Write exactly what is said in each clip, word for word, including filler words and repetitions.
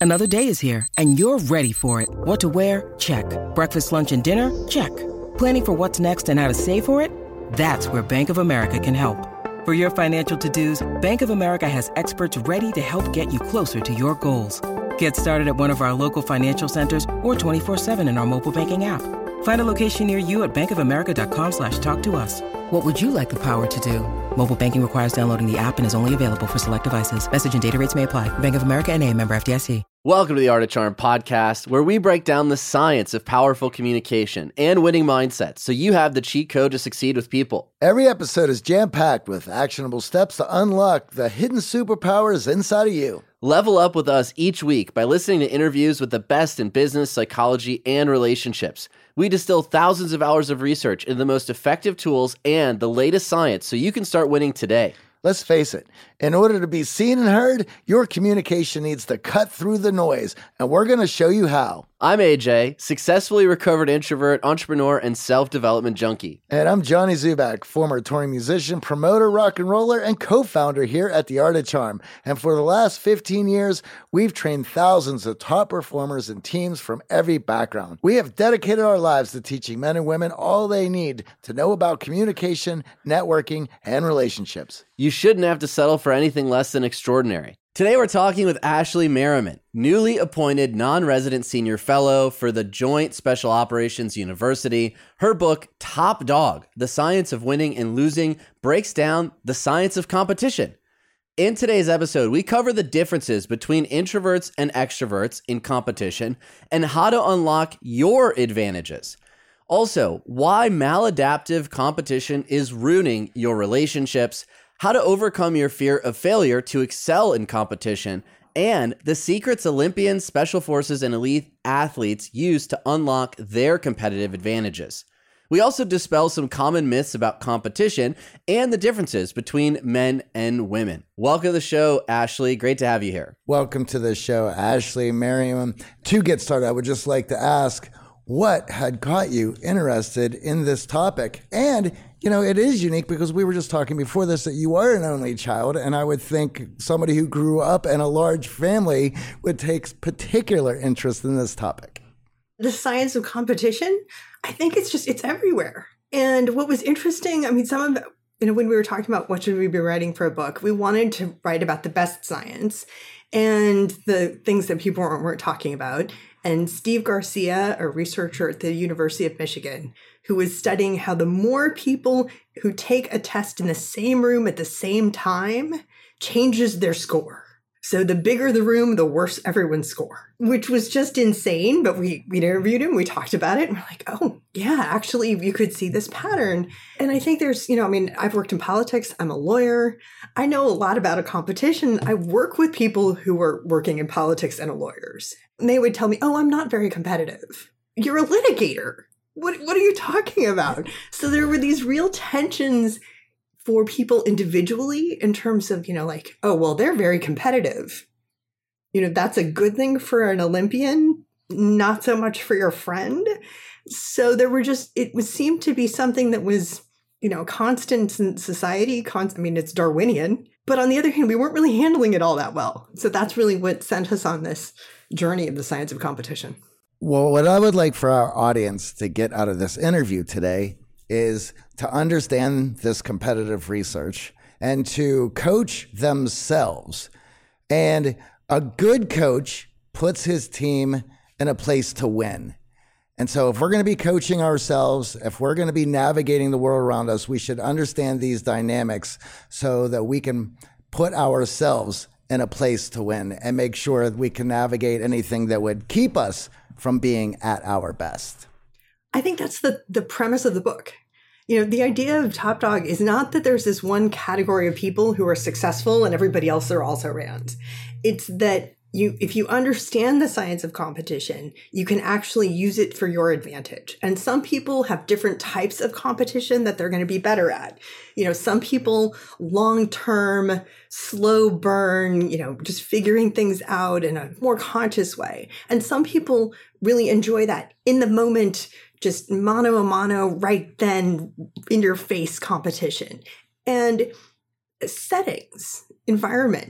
Another day is here, and you're ready for it. What to wear? Check. Breakfast, lunch, and dinner? Check. Planning for what's next and how to save for it? That's where Bank of America can help. For your financial to-dos, Bank of America has experts ready to help get you closer to your goals. Get started at one of our local financial centers or twenty-four seven in our mobile banking app. Find a location near you at bankofamerica.com slash talk to us. What would you like the power to do? Mobile banking requires downloading the app and is only available for select devices. Message and data rates may apply. Bank of America N A, member F D I C. Welcome to the Art of Charm podcast, where we break down the science of powerful communication and winning mindsets so you have the cheat code to succeed with people. Every episode is jam-packed with actionable steps to unlock the hidden superpowers inside of you. Level up with us each week by listening to interviews with the best in business, psychology, and relationships. We distill thousands of hours of research into the most effective tools and the latest science so you can start winning today. Let's face it, in order to be seen and heard, your communication needs to cut through the noise, and we're going to show you how. I'm A J, successfully recovered introvert, entrepreneur, and self-development junkie. And I'm Johnny Zubak, former touring musician, promoter, rock and roller, and co-founder here at The Art of Charm. And for the last fifteen years, we've trained thousands of top performers and teams from every background. We have dedicated our lives to teaching men and women all they need to know about communication, networking, and relationships. You shouldn't have to settle for anything less than extraordinary. Today we're talking with Ashley Merriman, newly appointed non-resident senior fellow for the Joint Special Operations University. Her book, Top Dog: The Science of Winning and Losing, breaks down the science of competition. In today's episode, we cover the differences between introverts and extroverts in competition and how to unlock your advantages. Also, why maladaptive competition is ruining your relationships, how to overcome your fear of failure to excel in competition, and the secrets Olympians, special forces, and elite athletes use to unlock their competitive advantages. We also dispel some common myths about competition and the differences between men and women. Welcome to the show, Ashley. Great to have you here. Welcome to the show, Ashley Merriman. To get started, I would just like to ask, what had caught you interested in this topic? And you know, it is unique because we were just talking before this that you are an only child, and I would think somebody who grew up in a large family would take particular interest in this topic. The science of competition, I think it's just, it's everywhere. And what was interesting, I mean, some of, you know, when we were talking about what should we be writing for a book, we wanted to write about the best science and the things that people weren't, weren't talking about. And Steve Garcia, a researcher at the University of Michigan, who was studying how the more people who take a test in the same room at the same time changes their score. So the bigger the room, the worse everyone's score, which was just insane. But we, we interviewed him, we talked about it, and we're like, oh, yeah, actually, you could see this pattern. And I think there's, you know, I mean, I've worked in politics. I'm a lawyer. I know a lot about a competition. I work with people who are working in politics and are lawyers. And they would tell me, oh, I'm not very competitive. You're a litigator. What, what are you talking about? So there were these real tensions for people individually in terms of, you know, like, oh, well, they're very competitive. You know, that's a good thing for an Olympian, not so much for your friend. So there were just, it was seemed to be something that was, you know, constant in society. Const, I mean, it's Darwinian. But on the other hand, we weren't really handling it all that well. So that's really what sent us on this journey of the science of competition. Well, what I would like for our audience to get out of this interview today is to understand this competitive research and to coach themselves. And a good coach puts his team in a place to win. And so if we're going to be coaching ourselves, if we're going to be navigating the world around us, we should understand these dynamics so that we can put ourselves in a place to win and make sure that we can navigate anything that would keep us from being at our best. I think that's the, the premise of the book. You know, the idea of Top Dog is not that there's this one category of people who are successful and everybody else are also around. It's that you, if you understand the science of competition, you can actually use it for your advantage. And some people have different types of competition that they're going to be better at. You know, some people long-term, slow burn, you know, just figuring things out in a more conscious way. And some people really enjoy that in the moment, just mano a mano, right then, in your face competition. And settings, environments,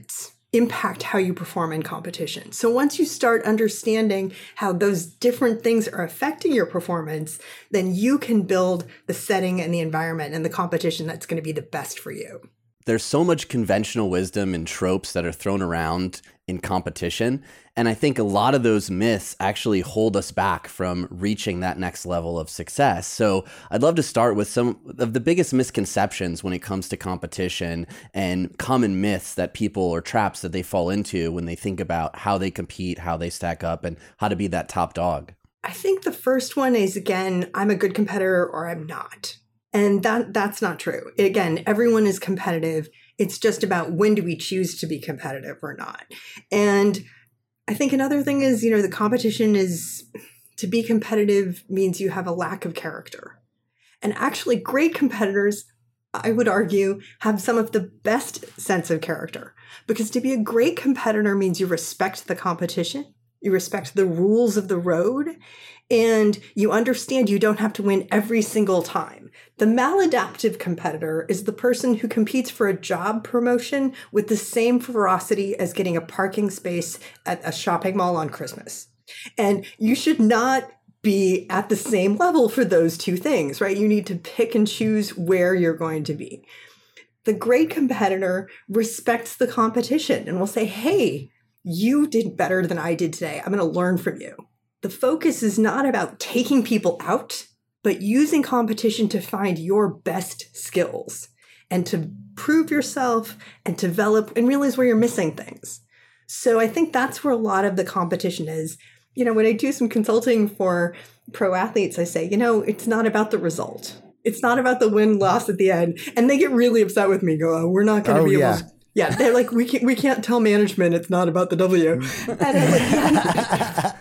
impact how you perform in competition. So once you start understanding how those different things are affecting your performance, then you can build the setting and the environment and the competition that's going to be the best for you. There's so much conventional wisdom and tropes that are thrown around in competition. And I think a lot of those myths actually hold us back from reaching that next level of success. So I'd love to start with some of the biggest misconceptions when it comes to competition and common myths that people or traps that they fall into when they think about how they compete, how they stack up, and how to be that top dog. I think the first one is, again, I'm a good competitor or I'm not. And that that's not true. Again, everyone is competitive. It's just about when do we choose to be competitive or not. And I think another thing is, you know, the competition is, to be competitive means you have a lack of character. And actually, great competitors, I would argue, have some of the best sense of character. Because to be a great competitor means you respect the competition, you respect the rules of the road, and you understand you don't have to win every single time. The maladaptive competitor is the person who competes for a job promotion with the same ferocity as getting a parking space at a shopping mall on Christmas. And you should not be at the same level for those two things, right? You need to pick and choose where you're going to be. The great competitor respects the competition and will say, hey, you did better than I did today. I'm going to learn from you. The focus is not about taking people out, but using competition to find your best skills and to prove yourself and develop and realize where you're missing things. So I think that's where a lot of the competition is. You know, when I do some consulting for pro athletes, I say, you know, it's not about the result. It's not about the win-loss at the end. And they get really upset with me, go, oh, we're not going to oh, be yeah. able to. Yeah, they're like, we can't, we can't tell management it's not about the W. And I'm like, yeah.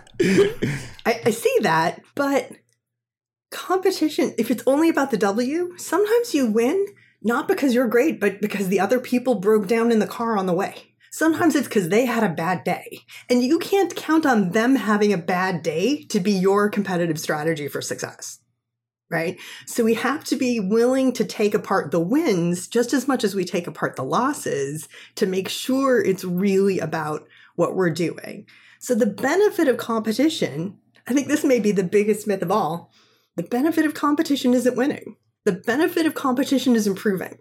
I, I see that, but competition, if it's only about the W, sometimes you win, not because you're great, but because the other people broke down in the car on the way. Sometimes it's because they had a bad day. And you can't count on them having a bad day to be your competitive strategy for success. Right? So we have to be willing to take apart the wins just as much as we take apart the losses to make sure it's really about what we're doing. So the benefit of competition, I think this may be the biggest myth of all. The benefit of competition isn't winning. The benefit of competition is improving.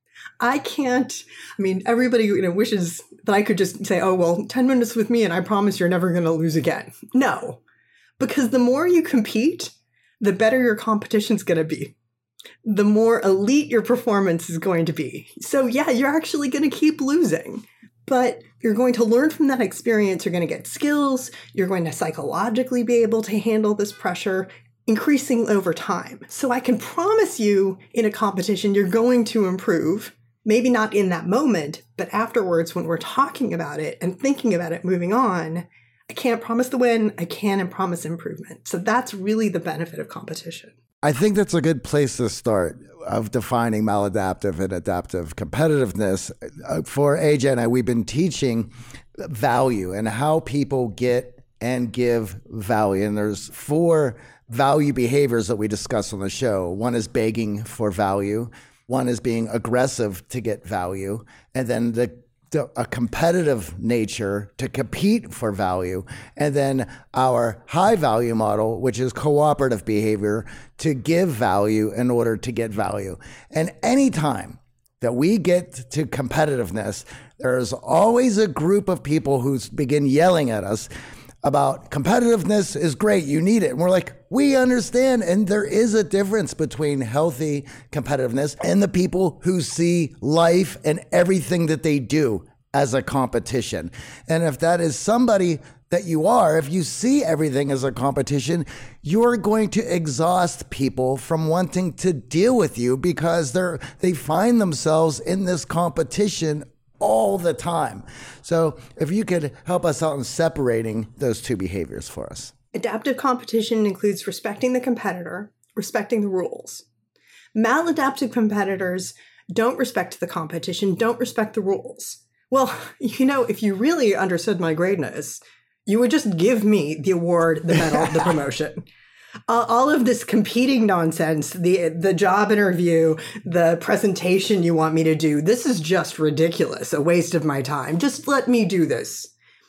I can't, I mean, everybody, you know, wishes that I could just say, oh, well, ten minutes with me and I promise you're never going to lose again. No, because the more you compete, the better your competition's going to be, the more elite your performance is going to be. So yeah, you're actually going to keep losing, but you're going to learn from that experience. You're going to get skills. You're going to psychologically be able to handle this pressure, increasing over time. So I can promise you in a competition, you're going to improve, maybe not in that moment, but afterwards when we're talking about it and thinking about it, moving on, I can't promise the win. I can and promise improvement. So that's really the benefit of competition. I think that's a good place to start of defining maladaptive and adaptive competitiveness. For A J and I, we've been teaching value and how people get and give value. And there's four value behaviors that we discuss on the show. One is begging for value. One is being aggressive to get value. And then the a competitive nature to compete for value, and then our high value model, which is cooperative behavior to give value in order to get value. And anytime that we get to competitiveness, there's always a group of people who begin yelling at us about competitiveness is great, you need it. And we're like, we understand. And there is a difference between healthy competitiveness and the people who see life and everything that they do as a competition. And if that is somebody that you are, if you see everything as a competition, you're going to exhaust people from wanting to deal with you because they're they find themselves in this competition all the time. So if you could help us out in separating those two behaviors for us. Adaptive competition includes respecting the competitor, respecting the rules. Maladaptive competitors don't respect the competition, don't respect the rules. Well, you know, if you really understood my greatness, you would just give me the award, the medal, the promotion. Uh, all of this competing nonsense, the the job interview, the presentation you want me to do, this is just ridiculous, a waste of my time. Just let me do this.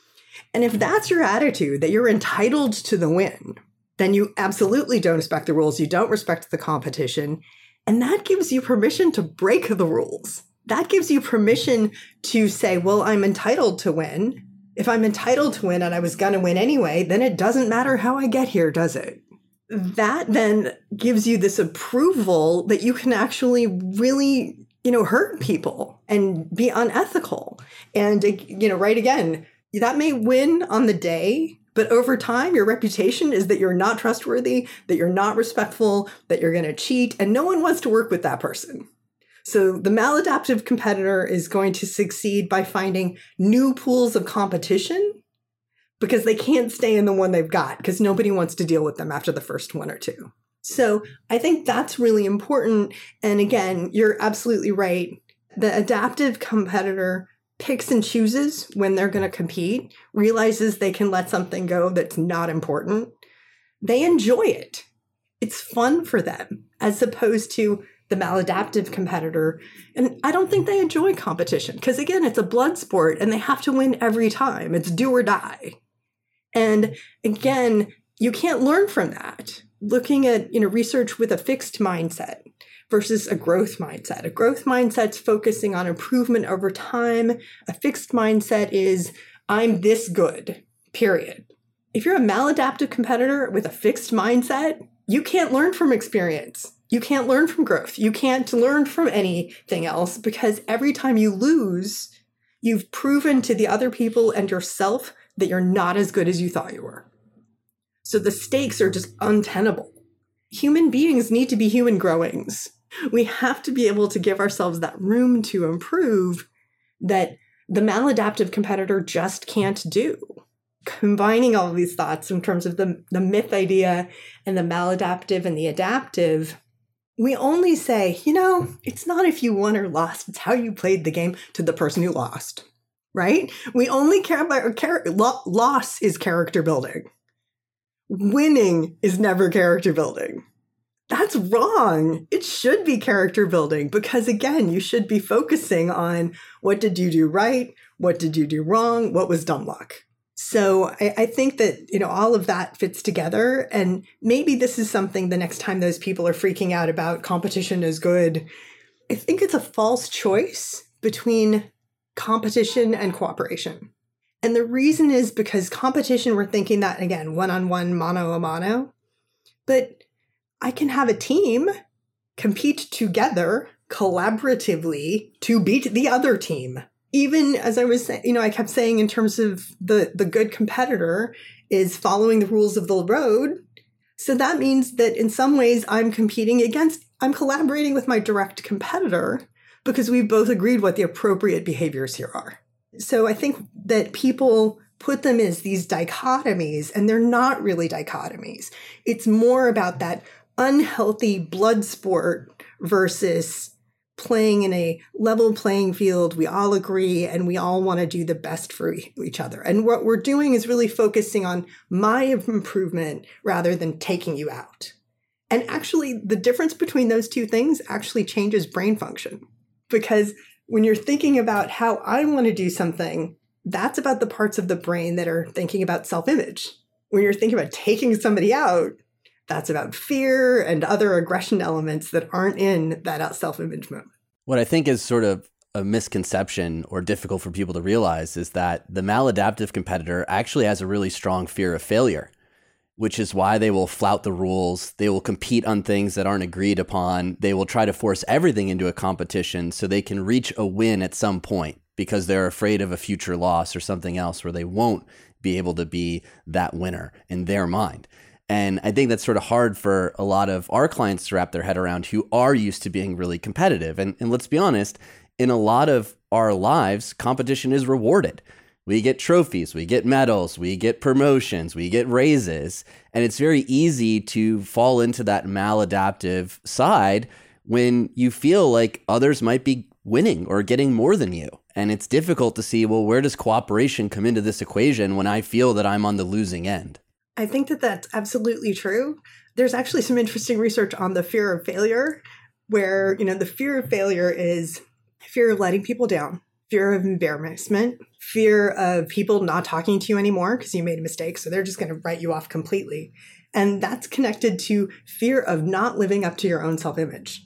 And if that's your attitude, that you're entitled to the win, then you absolutely don't respect the rules. You don't respect the competition. And that gives you permission to break the rules. That gives you permission to say, well, I'm entitled to win. If I'm entitled to win and I was going to win anyway, then it doesn't matter how I get here, does it? That then gives you this approval that you can actually really, you know, hurt people and be unethical. And, you know, right again, that may win on the day, but over time, your reputation is that you're not trustworthy, that you're not respectful, that you're going to cheat, and no one wants to work with that person. So the maladaptive competitor is going to succeed by finding new pools of competition because they can't stay in the one they've got because nobody wants to deal with them after the first one or two. So I think that's really important. And again, you're absolutely right. The adaptive competitor picks and chooses when they're going to compete, realizes they can let something go that's not important. They enjoy it. It's fun for them, as opposed to the maladaptive competitor. And I don't think they enjoy competition because, again, it's a blood sport and they have to win every time. It's do or die. And again, you can't learn from that. Looking at, you know, research with a fixed mindset versus a growth mindset. A growth mindset's focusing on improvement over time. A fixed mindset is, I'm this good, period. If you're a maladaptive competitor with a fixed mindset, you can't learn from experience. You can't learn from growth. You can't learn from anything else because every time you lose, you've proven to the other people and yourself that you're not as good as you thought you were. So the stakes are just untenable. Human beings need to be human growings. We have to be able to give ourselves that room to improve that the maladaptive competitor just can't do. Combining all of these thoughts in terms of the, the myth idea and the maladaptive and the adaptive, we only say, you know, it's not if you won or lost, it's how you played the game to the person who lost, right? We only care about, char- lo- loss is character building. Winning is never character building. That's wrong. It should be character building because, again, you should be focusing on what did you do right? What did you do wrong? What was dumb luck? So I, I think that, you know, all of that fits together. And maybe this is something the next time those people are freaking out about competition is good. I think it's a false choice between competition and cooperation. And the reason is because competition, we're thinking that, again, one-on-one, mano-a-mano. But I can have a team compete together collaboratively to beat the other team. Even as I was saying, you know, I kept saying in terms of the, the good competitor is following the rules of the road. So that means that in some ways I'm competing against, I'm collaborating with my direct competitor because we both agreed what the appropriate behaviors here are. So I think that people put them as these dichotomies, and they're not really dichotomies. It's more about that unhealthy blood sport versus playing in a level playing field. We all agree and we all want to do the best for each other. And what we're doing is really focusing on my improvement rather than taking you out. And actually, the difference between those two things actually changes brain function. Because when you're thinking about how I want to do something, that's about the parts of the brain that are thinking about self-image. When you're thinking about taking somebody out, that's about fear and other aggression elements that aren't in that self-image moment. What I think is sort of a misconception or difficult for people to realize is that the maladaptive competitor actually has a really strong fear of failure, which is why they will flout the rules. They will compete on things that aren't agreed upon. They will try to force everything into a competition so they can reach a win at some point because they're afraid of a future loss or something else where they won't be able to be that winner in their mind. And I think that's sort of hard for a lot of our clients to wrap their head around who are used to being really competitive. And, and let's be honest, in a lot of our lives, competition is rewarded. We get trophies, we get medals, we get promotions, we get raises. And it's very easy to fall into that maladaptive side when you feel like others might be winning or getting more than you. And it's difficult to see, well, where does cooperation come into this equation when I feel that I'm on the losing end? I think that that's absolutely true. There's actually some interesting research on the fear of failure, where, you know, the fear of failure is fear of letting people down, fear of embarrassment, fear of people not talking to you anymore because you made a mistake, so they're just going to write you off completely. And that's connected to fear of not living up to your own self-image.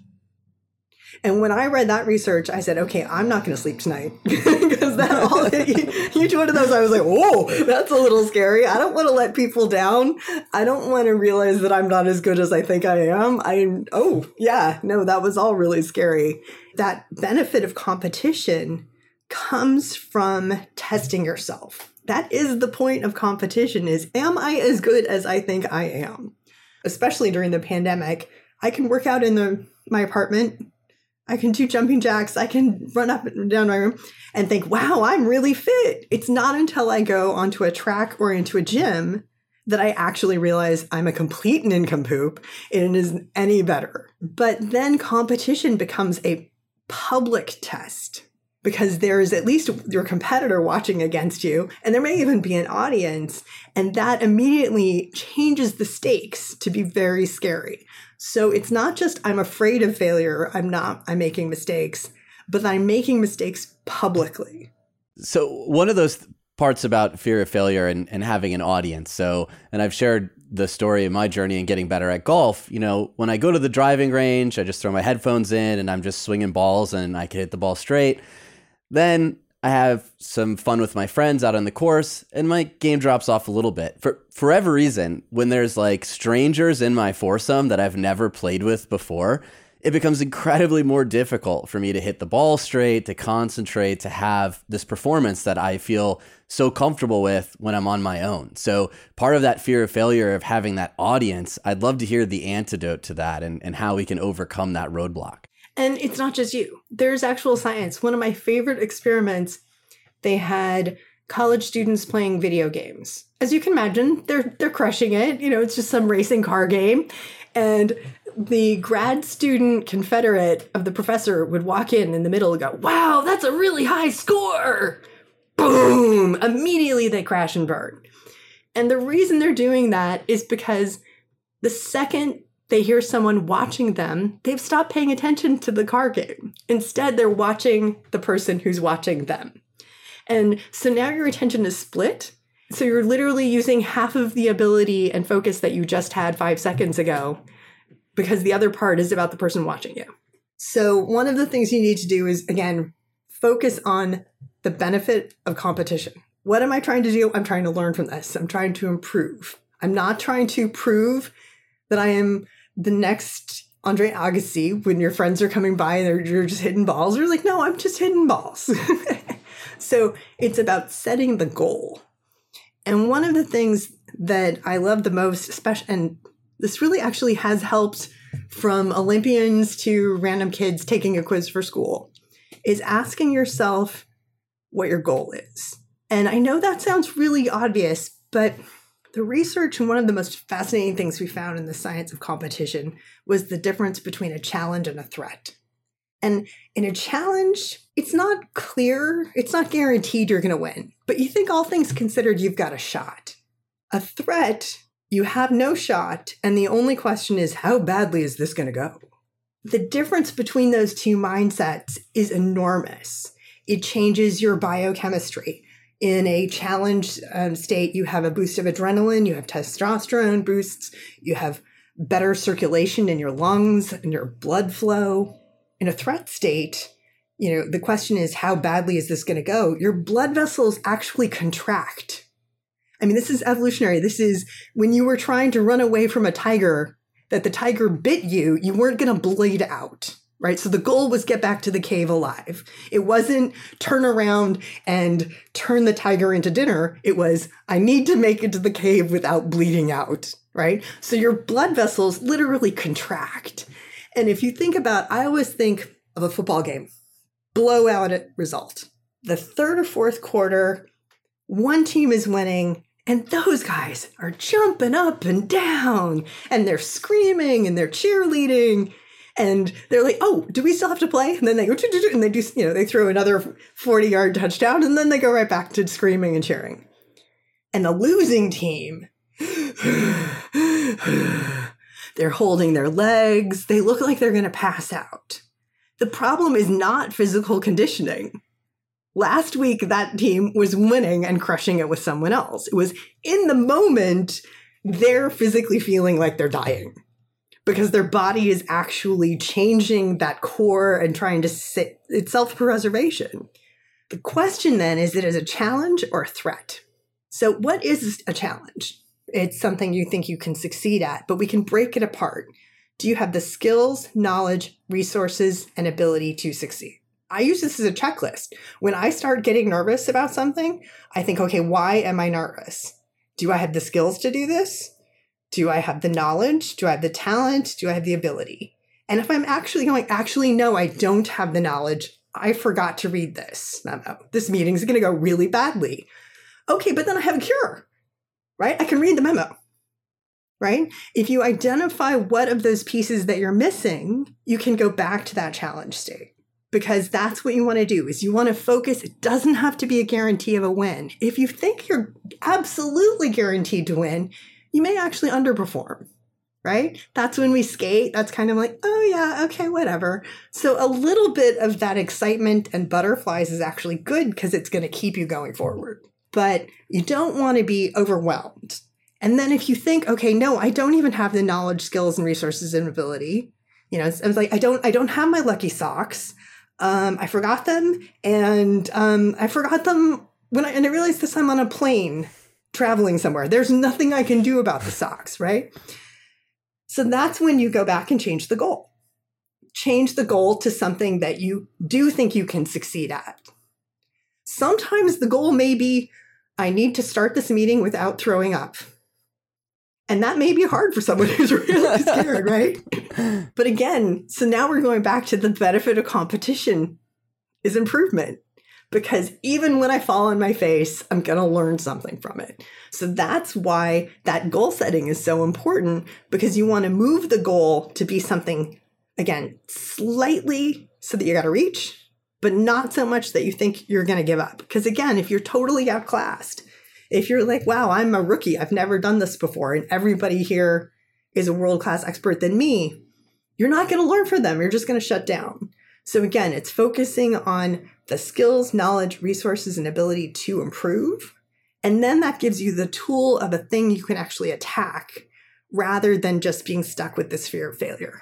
And when I read that research, I said, okay, I'm not going to sleep tonight. Because that all, each one of those, I was like, whoa, that's a little scary. I don't want to let people down. I don't want to realize that I'm not as good as I think I am. I, oh, yeah, no, that was all really scary. That benefit of competition comes from testing yourself. That is the point of competition is, am I as good as I think I am? Especially during the pandemic, I can work out in the my apartment. I can do jumping jacks. I can run up and down my room and think, wow, I'm really fit. It's not until I go onto a track or into a gym that I actually realize I'm a complete nincompoop and it isn't any better. But then competition becomes a public test because there is at least your competitor watching against you, and there may even be an audience, and that immediately changes the stakes to be very scary. So it's not just I'm afraid of failure, I'm not, I'm making mistakes, but I'm making mistakes publicly. So one of those parts about fear of failure and, and having an audience. So, and I've shared the story of my journey in getting better at golf. You know, when I go to the driving range, I just throw my headphones in and I'm just swinging balls and I can hit the ball straight. Then I have some fun with my friends out on the course and my game drops off a little bit. For for whatever reason, when there's like strangers in my foursome that I've never played with before, it becomes incredibly more difficult for me to hit the ball straight, to concentrate, to have this performance that I feel so comfortable with when I'm on my own. So part of that fear of failure of having that audience, I'd love to hear the antidote to that and, and how we can overcome that roadblock. And it's not just you. There's actual science. One of my favorite experiments, they had college students playing video games. As you can imagine, they're they're crushing it. You know, it's just some racing car game. And the grad student confederate of the professor would walk in in the middle and go, wow, that's a really high score. Boom! Immediately they crash and burn. And the reason they're doing that is because the second they hear someone watching them, they've stopped paying attention to the car game. Instead, they're watching the person who's watching them. And so now your attention is split. So you're literally using half of the ability and focus that you just had five seconds ago because the other part is about the person watching you. So one of the things you need to do is, again, focus on the benefit of competition. What am I trying to do? I'm trying to learn from this. I'm trying to improve. I'm not trying to prove that I am the next Andre Agassi when your friends are coming by and they're, you're just hitting balls. You're like, no, I'm just hitting balls. So it's about setting the goal. And one of the things that I love the most, especially, and this really actually has helped from Olympians to random kids taking a quiz for school, is asking yourself what your goal is. And I know that sounds really obvious, but the research and one of the most fascinating things we found in the science of competition was the difference between a challenge and a threat. And in a challenge, it's not clear, it's not guaranteed you're going to win, but you think all things considered, you've got a shot. A threat, you have no shot, and the only question is, how badly is this going to go? The difference between those two mindsets is enormous. It changes your biochemistry. In a challenge um, state, you have a boost of adrenaline, you have testosterone boosts, you have better circulation in your lungs and your blood flow. In a threat state, you know, the question is, how badly is this going to go? Your blood vessels actually contract. I mean, this is evolutionary. This is when you were trying to run away from a tiger, that the tiger bit you, you weren't going to bleed out. Right? So the goal was get back to the cave alive. It wasn't turn around and turn the tiger into dinner. It was, I need to make it to the cave without bleeding out. Right? So your blood vessels literally contract. And if you think about, I always think of a football game, blowout result. The third or fourth quarter, one team is winning, and those guys are jumping up and down, and they're screaming and they're cheerleading. And they're like, oh, do we still have to play? And then they go, and they do, you know, they throw another forty yard touchdown, and then they go right back to screaming and cheering. And the losing team, They're holding their legs. They look like they're going to pass out. The problem is not physical conditioning. Last week, that team was winning and crushing it with someone else. It was in the moment, they're physically feeling like they're dying because their body is actually changing that core and trying to sit, it's self-preservation. The question then is, it is a challenge or a threat? So what is a challenge? It's something you think you can succeed at, but we can break it apart. Do you have the skills, knowledge, resources, and ability to succeed? I use this as a checklist. When I start getting nervous about something, I think, okay, why am I nervous? Do I have the skills to do this? Do I have the knowledge? Do I have the talent? Do I have the ability? And if I'm actually going, actually, no, I don't have the knowledge. I forgot to read this memo. This meeting is going to go really badly. Okay, but then I have a cure, right? I can read the memo, right? If you identify what of those pieces that you're missing, you can go back to that challenge state, because that's what you want to do is you want to focus. It doesn't have to be a guarantee of a win. If you think you're absolutely guaranteed to win, you may actually underperform, right? That's when we skate. That's kind of like, oh yeah, okay, whatever. So a little bit of that excitement and butterflies is actually good because it's going to keep you going forward. But you don't want to be overwhelmed. And then if you think, okay, no, I don't even have the knowledge, skills, and resources and ability, you know, it's, it's like, I don't, I don't have my lucky socks. Um, I forgot them. And um, I forgot them when I, and I realized this, I'm on a plane traveling somewhere. There's nothing I can do about the socks, right? So that's when you go back and change the goal. Change the goal to something that you do think you can succeed at. Sometimes the goal may be, I need to start this meeting without throwing up. And that may be hard for someone who's really scared, right? But again, so now we're going back to the benefit of competition is improvement. Because even when I fall on my face, I'm going to learn something from it. So that's why that goal setting is so important, because you want to move the goal to be something, again, slightly so that you got to reach, but not so much that you think you're going to give up. Because again, if you're totally outclassed, if you're like, wow, I'm a rookie, I've never done this before, and everybody here is a world-class expert than me, you're not going to learn from them. You're just going to shut down. So again, it's focusing on the skills, knowledge, resources, and ability to improve. And then that gives you the tool of a thing you can actually attack rather than just being stuck with this fear of failure.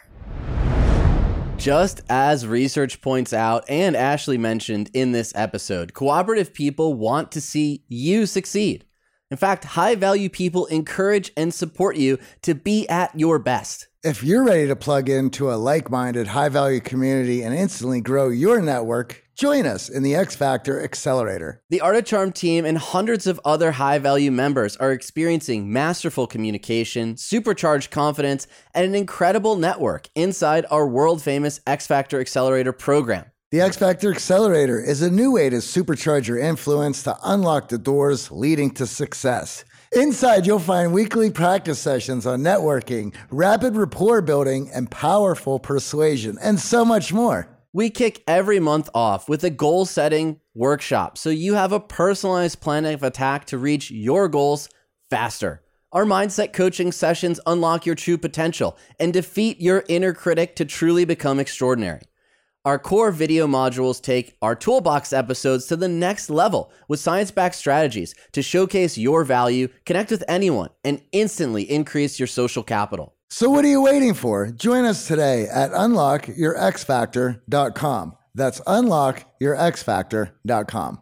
Just as research points out and Ashley mentioned in this episode, cooperative people want to see you succeed. In fact, high-value people encourage and support you to be at your best. If you're ready to plug into a like-minded, high-value community and instantly grow your network, join us in the X Factor Accelerator. The Art of Charm team and hundreds of other high-value members are experiencing masterful communication, supercharged confidence, and an incredible network inside our world-famous X Factor Accelerator program. The X Factor Accelerator is a new way to supercharge your influence to unlock the doors leading to success. Inside, you'll find weekly practice sessions on networking, rapid rapport building, and powerful persuasion, and so much more. We kick every month off with a goal-setting workshop, so you have a personalized plan of attack to reach your goals faster. Our mindset coaching sessions unlock your true potential and defeat your inner critic to truly become extraordinary. Our core video modules take our toolbox episodes to the next level with science-backed strategies to showcase your value, connect with anyone, and instantly increase your social capital. So what are you waiting for? Join us today at unlock your x factor dot com. That's unlock your x factor dot com.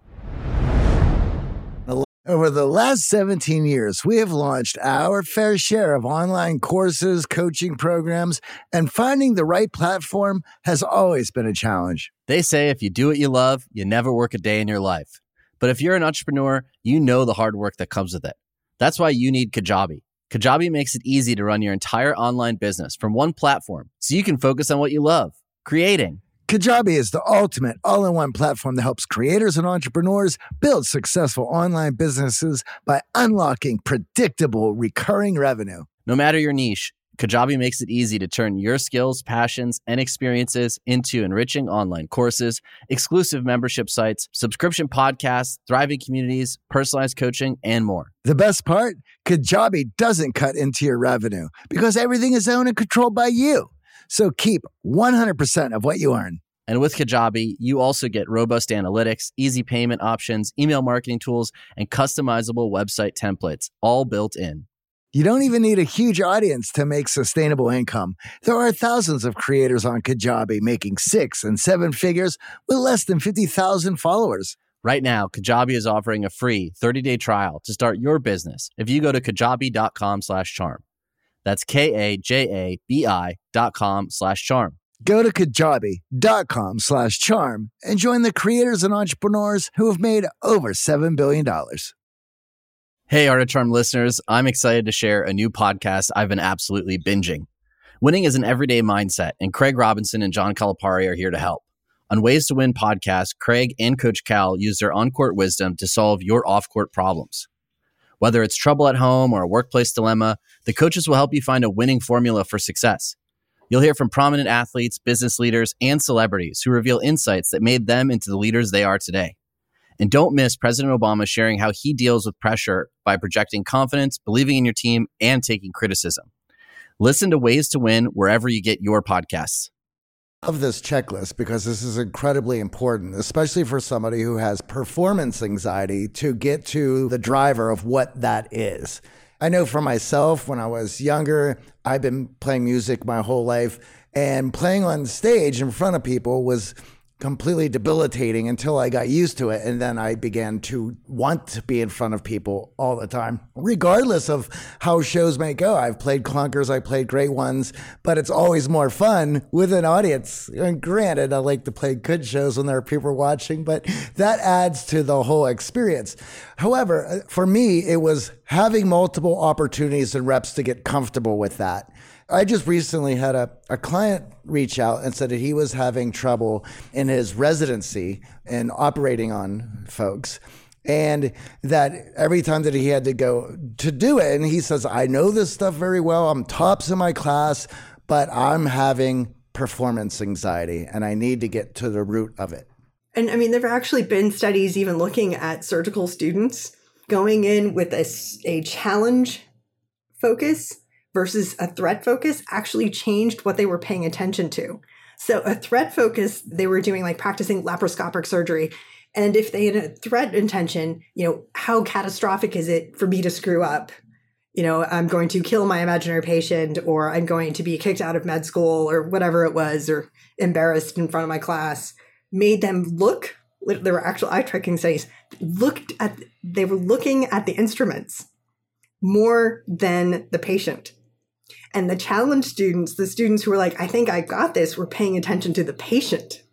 Over the last seventeen years, we have launched our fair share of online courses, coaching programs, and finding the right platform has always been a challenge. They say if you do what you love, you never work a day in your life. But if you're an entrepreneur, you know the hard work that comes with it. That's why you need Kajabi. Kajabi makes it easy to run your entire online business from one platform so you can focus on what you love, creating. Kajabi is the ultimate all-in-one platform that helps creators and entrepreneurs build successful online businesses by unlocking predictable recurring revenue. No matter your niche, Kajabi makes it easy to turn your skills, passions, and experiences into enriching online courses, exclusive membership sites, subscription podcasts, thriving communities, personalized coaching, and more. The best part? Kajabi doesn't cut into your revenue because everything is owned and controlled by you. So keep one hundred percent of what you earn. And with Kajabi, you also get robust analytics, easy payment options, email marketing tools, and customizable website templates, all built in. You don't even need a huge audience to make sustainable income. There are thousands of creators on Kajabi making six and seven figures with less than fifty thousand followers. Right now, Kajabi is offering a free thirty-day trial to start your business if you go to kajabi.com slash charm. That's K-A-J-A-B-I dot com slash charm. Go to kajabi.com slash charm and join the creators and entrepreneurs who have made over seven billion dollars. Hey, Art of Charm listeners, I'm excited to share a new podcast I've been absolutely binging. Winning is an everyday mindset, and Craig Robinson and John Calipari are here to help. On Ways to Win podcast, Craig and Coach Cal use their on-court wisdom to solve your off-court problems. Whether it's trouble at home or a workplace dilemma, the coaches will help you find a winning formula for success. You'll hear from prominent athletes, business leaders, and celebrities who reveal insights that made them into the leaders they are today. And don't miss President Obama sharing how he deals with pressure by projecting confidence, believing in your team, and taking criticism. Listen to Ways to Win wherever you get your podcasts. I love this checklist because this is incredibly important, especially for somebody who has performance anxiety, to get to the driver of what that is. I know for myself, when I was younger, I've been playing music my whole life, and playing on stage in front of people was completely debilitating until I got used to it. And then I began to want to be in front of people all the time, regardless of how shows may go. I've played clunkers, I played great ones, but it's always more fun with an audience. And granted, I like to play good shows when there are people watching, but that adds to the whole experience. However, for me, it was having multiple opportunities and reps to get comfortable with that. I just recently had a, a client reach out and said that he was having trouble in his residency and operating on folks. And that every time that he had to go to do it, and he says, I know this stuff very well. I'm tops in my class, but I'm having performance anxiety and I need to get to the root of it. And I mean, there have actually been studies even looking at surgical students going in with a, a challenge focus versus a threat focus actually changed what they were paying attention to. So a threat focus, they were doing like practicing laparoscopic surgery. And if they had a threat intention, you know, how catastrophic is it for me to screw up? You know, I'm going to kill my imaginary patient, or I'm going to be kicked out of med school, or whatever it was, or embarrassed in front of my class, made them look, there were actual eye tracking studies, looked at, they were looking at the instruments more than the patient. And the challenge students, the students who were like, I think I got this, were paying attention to the patient.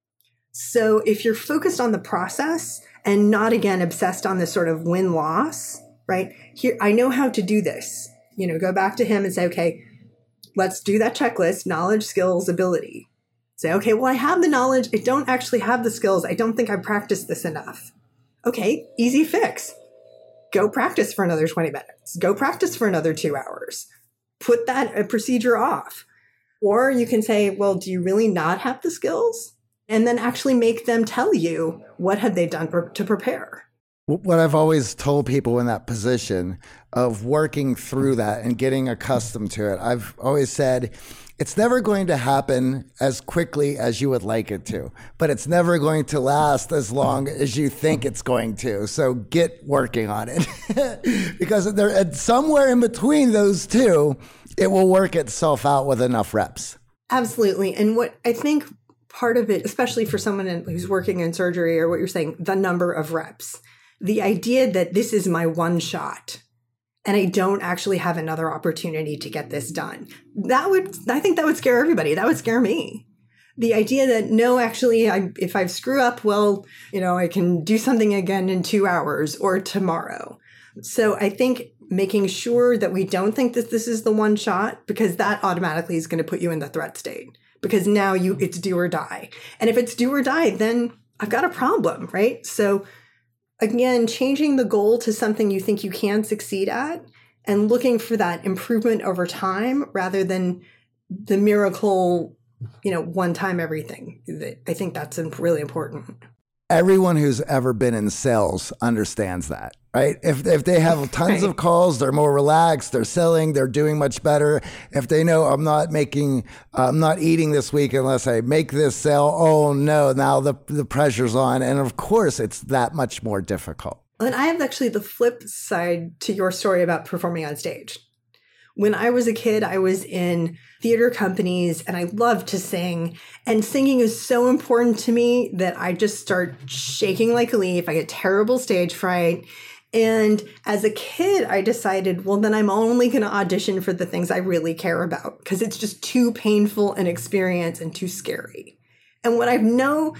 So if you're focused on the process and not, again, obsessed on this sort of win-loss, right? Here, I know how to do this. You know, go back to him and say, okay, let's do that checklist, knowledge, skills, ability. Say, okay, well, I have the knowledge. I don't actually have the skills. I don't think I practiced this enough. Okay, easy fix. Go practice for another twenty minutes. Go practice for another two hours. Put that uh, procedure off. Or you can say, well, do you really not have the skills? And then actually make them tell you what had they done per- to prepare. What I've always told people in that position of working through that and getting accustomed to it, I've always said, it's never going to happen as quickly as you would like it to, but it's never going to last as long as you think it's going to. So get working on it because there, somewhere in between those two, it will work itself out with enough reps. Absolutely. And what I think part of it, especially for someone in, who's working in surgery, or what you're saying, the number of reps, the idea that this is my one shot and I don't actually have another opportunity to get this done. That would, I think that would scare everybody. That would scare me. The idea that, no, actually, I, if I screw up, well, you know, I can do something again in two hours or tomorrow. So I think making sure that we don't think that this is the one shot, because that automatically is going to put you in the threat state, because now you it's do or die. And if it's do or die, then I've got a problem, right? So again, changing the goal to something you think you can succeed at, and looking for that improvement over time rather than the miracle, you know, one time everything. I think that's really important. Everyone who's ever been in sales understands that, right? If if they have tons right. of calls, they're more relaxed, they're selling, they're doing much better. If they know I'm not making, I'm not eating this week unless I make this sale, oh no, now the, the pressure's on. And of course, it's that much more difficult. And I have actually the flip side to your story about performing on stage. When I was a kid, I was in theater companies and I loved to sing. And singing is so important to me that I just start shaking like a leaf. I get terrible stage fright. And as a kid, I decided, well, then I'm only going to audition for the things I really care about because it's just too painful an experience and too scary. And what I know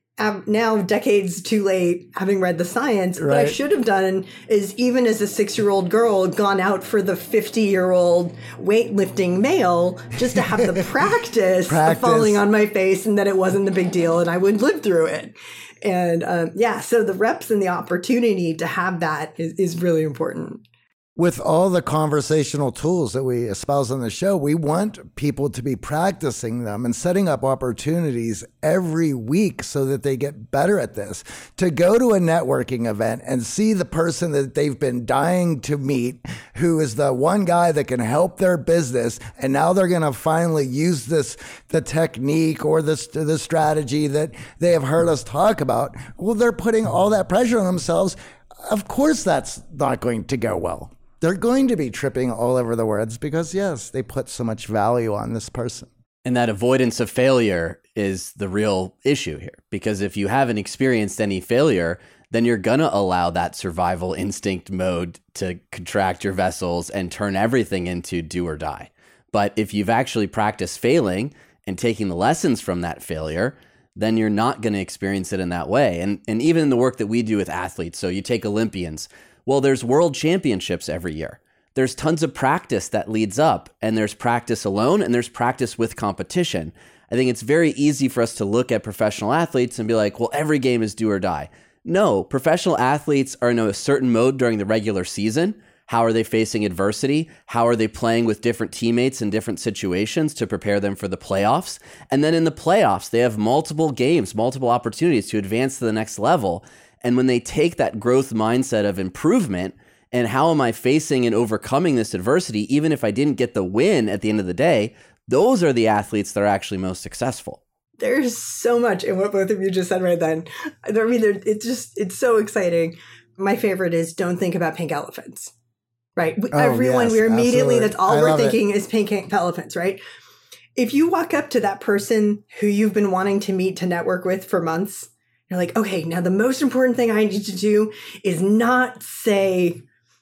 now, decades too late, having read the science, right. what I should have done is, even as a six-year-old girl, gone out for the fifty-year-old weightlifting male just to have the practice, practice. of falling on my face, and that it wasn't the big deal, and I would live through it. And um, yeah, so the reps and the opportunity to have that is, is really important. With all the conversational tools that we espouse on the show, we want people to be practicing them and setting up opportunities every week so that they get better at this. To go to a networking event and see the person that they've been dying to meet, who is the one guy that can help their business, and now they're going to finally use this, the technique or this, the strategy that they have heard us talk about. Well, they're putting all that pressure on themselves. Of course, that's not going to go well. They're going to be tripping all over the words because, yes, they put so much value on this person. And that avoidance of failure is the real issue here. Because if you haven't experienced any failure, then you're going to allow that survival instinct mode to contract your vessels and turn everything into do or die. But if you've actually practiced failing and taking the lessons from that failure, then you're not going to experience it in that way. And, and even in the work that we do with athletes, so you take Olympians, well, there's world championships every year. There's tons of practice that leads up, and there's practice alone, and there's practice with competition. I think it's very easy for us to look at professional athletes and be like, well, every game is do or die. No, professional athletes are in a certain mode during the regular season. How are they facing adversity? How are they playing with different teammates in different situations to prepare them for the playoffs? And then in the playoffs, they have multiple games, multiple opportunities to advance to the next level. And when they take that growth mindset of improvement and how am I facing and overcoming this adversity, even if I didn't get the win at the end of the day, those are the athletes that are actually most successful. There's so much in what both of you just said right then. I mean, it's just, it's so exciting. My favorite is don't think about pink elephants, right? Oh, Everyone, yes, we're immediately, absolutely. that's all I we're love thinking it. is pink elephants, right? If you walk up to that person who you've been wanting to meet, to network with for months, you're like, okay, now the most important thing I need to do is not say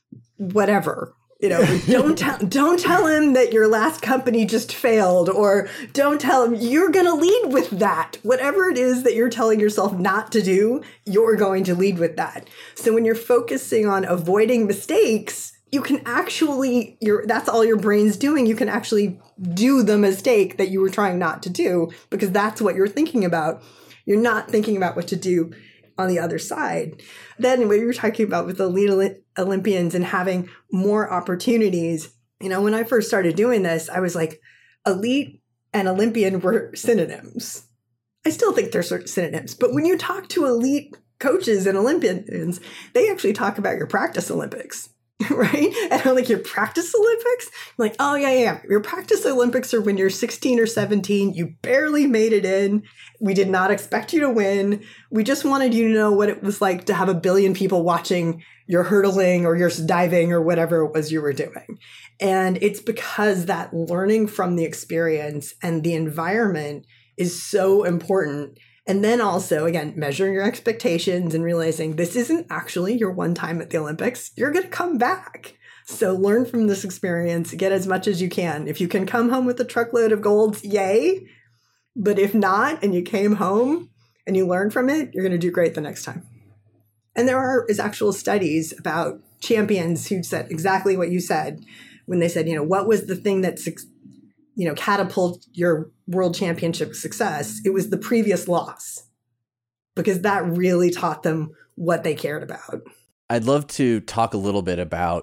whatever, you know, don't tell, don't tell him that your last company just failed, or don't tell him. You're going to lead with that. Whatever it is that you're telling yourself not to do, you're going to lead with that. So when you're focusing on avoiding mistakes, you can actually, you're, that's all your brain's doing. You can actually do the mistake that you were trying not to do because that's what you're thinking about. You're not thinking about what to do on the other side. Then what you were talking about with the elite Olympians and having more opportunities, you know, when I first started doing this, I was like, elite and Olympian were synonyms. I still think they're synonyms, but when you talk to elite coaches and Olympians, they actually talk about your practice Olympics. Right? And I'm like, your practice Olympics? I'm like, oh, yeah, yeah. Your practice Olympics are when you're sixteen or seventeen. You barely made it in. We did not expect you to win. We just wanted you to know what it was like to have a billion people watching your hurdling or your diving or whatever it was you were doing. And it's because that learning from the experience and the environment is so important. And then also, again, measuring your expectations and realizing this isn't actually your one time at the Olympics. You're going to come back. So learn from this experience, get as much as you can. If you can come home with a truckload of golds, yay. But if not, and you came home and you learned from it, you're going to do great the next time. And there are is actual studies about champions who said exactly what you said when they said, you know, what was the thing that you know, catapult your world championship success? It was the previous loss, because that really taught them what they cared about. I'd love to talk a little bit about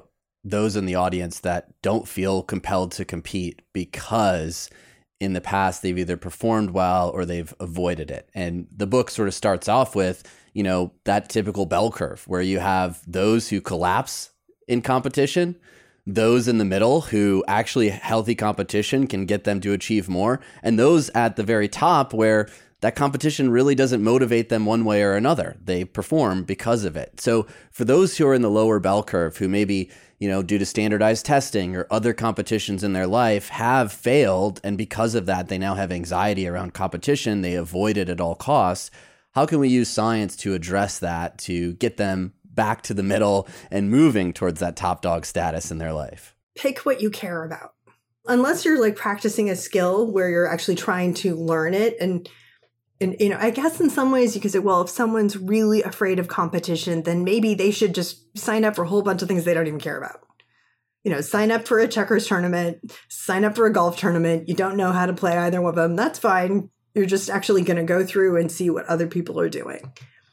those in the audience that don't feel compelled to compete because in the past they've either performed well or they've avoided it. And the book sort of starts off with, you know, that typical bell curve where you have those who collapse in competition, those in the middle who actually healthy competition can get them to achieve more, and those at the very top where that competition really doesn't motivate them one way or another. They perform because of it. So for those who are in the lower bell curve, who maybe, you know, due to standardized testing or other competitions in their life have failed, and because of that, they now have anxiety around competition, they avoid it at all costs. How can we use science to address that, to get them back to the middle and moving towards that top dog status in their life? Pick what you care about. Unless you're like practicing a skill where you're actually trying to learn it, and And, you know, I guess in some ways you could say, well, if someone's really afraid of competition, then maybe they should just sign up for a whole bunch of things they don't even care about. You know, sign up for a checkers tournament, sign up for a golf tournament. You don't know how to play either one of them. That's fine. You're just actually going to go through and see what other people are doing.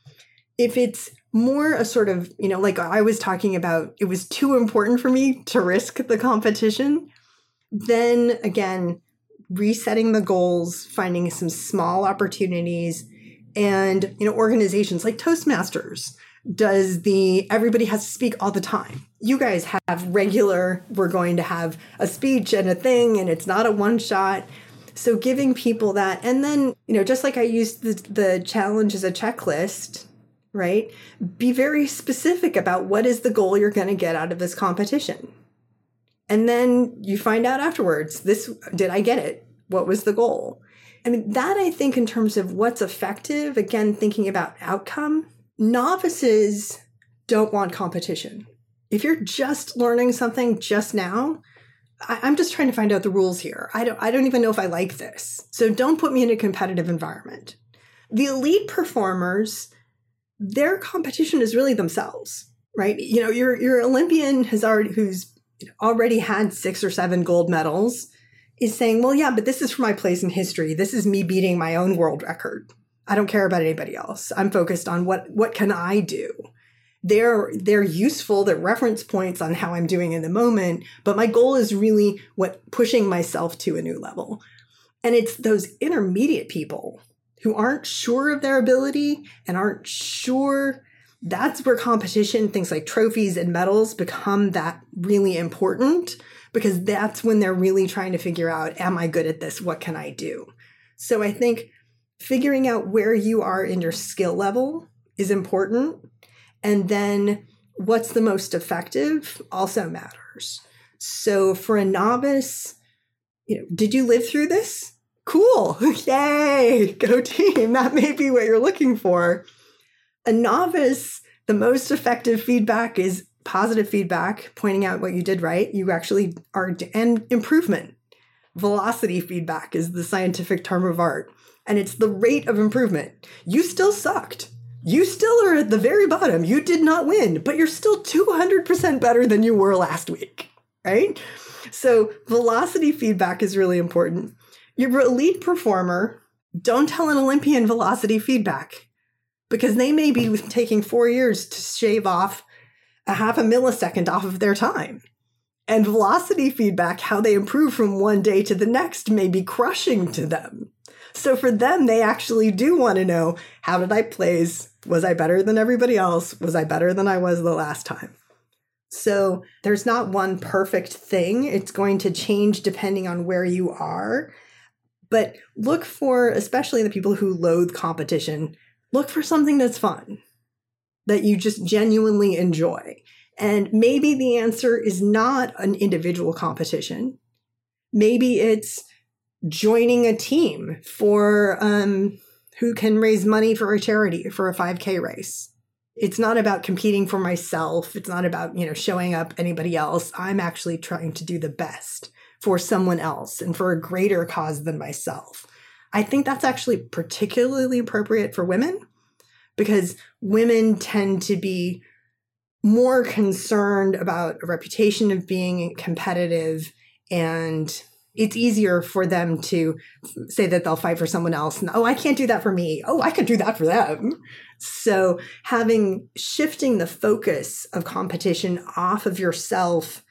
If it's more a sort of, you know, like I was talking about, it was too important for me to risk the competition, then again, resetting the goals, finding some small opportunities, and, you know, organizations like Toastmasters does the everybody has to speak all the time. You guys have regular, we're going to have a speech and a thing, and it's not a one shot. So giving people that, and then, you know, just like I used the, the challenge as a checklist, right? Be very specific about what is the goal you're going to get out of this competition. And then you find out afterwards, this, did I get it? What was the goal? I mean, that I think in terms of what's effective, again, thinking about outcome, novices don't want competition. If you're just learning something just now, I, I'm just trying to find out the rules here. I don't, I don't even know if I like this. So don't put me in a competitive environment. The elite performers, their competition is really themselves, right? You know, your, your Olympian has already, who's already had six or seven gold medals, is saying, well, yeah, but this is for my place in history. This is me beating my own world record. I don't care about anybody else. I'm focused on what, what can I do? They're, they're useful. They're reference points on how I'm doing in the moment. But my goal is really what pushing myself to a new level. And it's those intermediate people who aren't sure of their ability and aren't sure. That's where competition, things like trophies and medals, become that really important, because that's when they're really trying to figure out, am I good at this? What can I do? So I think figuring out where you are in your skill level is important. And then what's the most effective also matters. So for a novice, you know, did you live through this? Cool. Yay. Go team. That may be what you're looking for. A novice, the most effective feedback is positive feedback, pointing out what you did right. You actually are, and improvement. Velocity feedback is the scientific term of art. And it's the rate of improvement. You still sucked. You still are at the very bottom. You did not win, but you're still two hundred percent better than you were last week, right? So velocity feedback is really important. Your elite performer, don't tell an Olympian velocity feedback, because they may be taking four years to shave off a half a millisecond off of their time. And velocity feedback, how they improve from one day to the next, may be crushing to them. So for them, they actually do want to know, how did I place? Was I better than everybody else? Was I better than I was the last time? So there's not one perfect thing. It's going to change depending on where you are. But look for, especially the people who loathe competition, look for something that's fun, that you just genuinely enjoy. And maybe the answer is not an individual competition. Maybe it's joining a team for um, who can raise money for a charity for a five K race. It's not about competing for myself. It's not about, you know, showing up anybody else. I'm actually trying to do the best for someone else and for a greater cause than myself. I think that's actually particularly appropriate for women, because women tend to be more concerned about a reputation of being competitive and it's easier for them to say that they'll fight for someone else. And, oh, I can't do that for me. Oh, I could do that for them. So having shifting the focus of competition off of yourself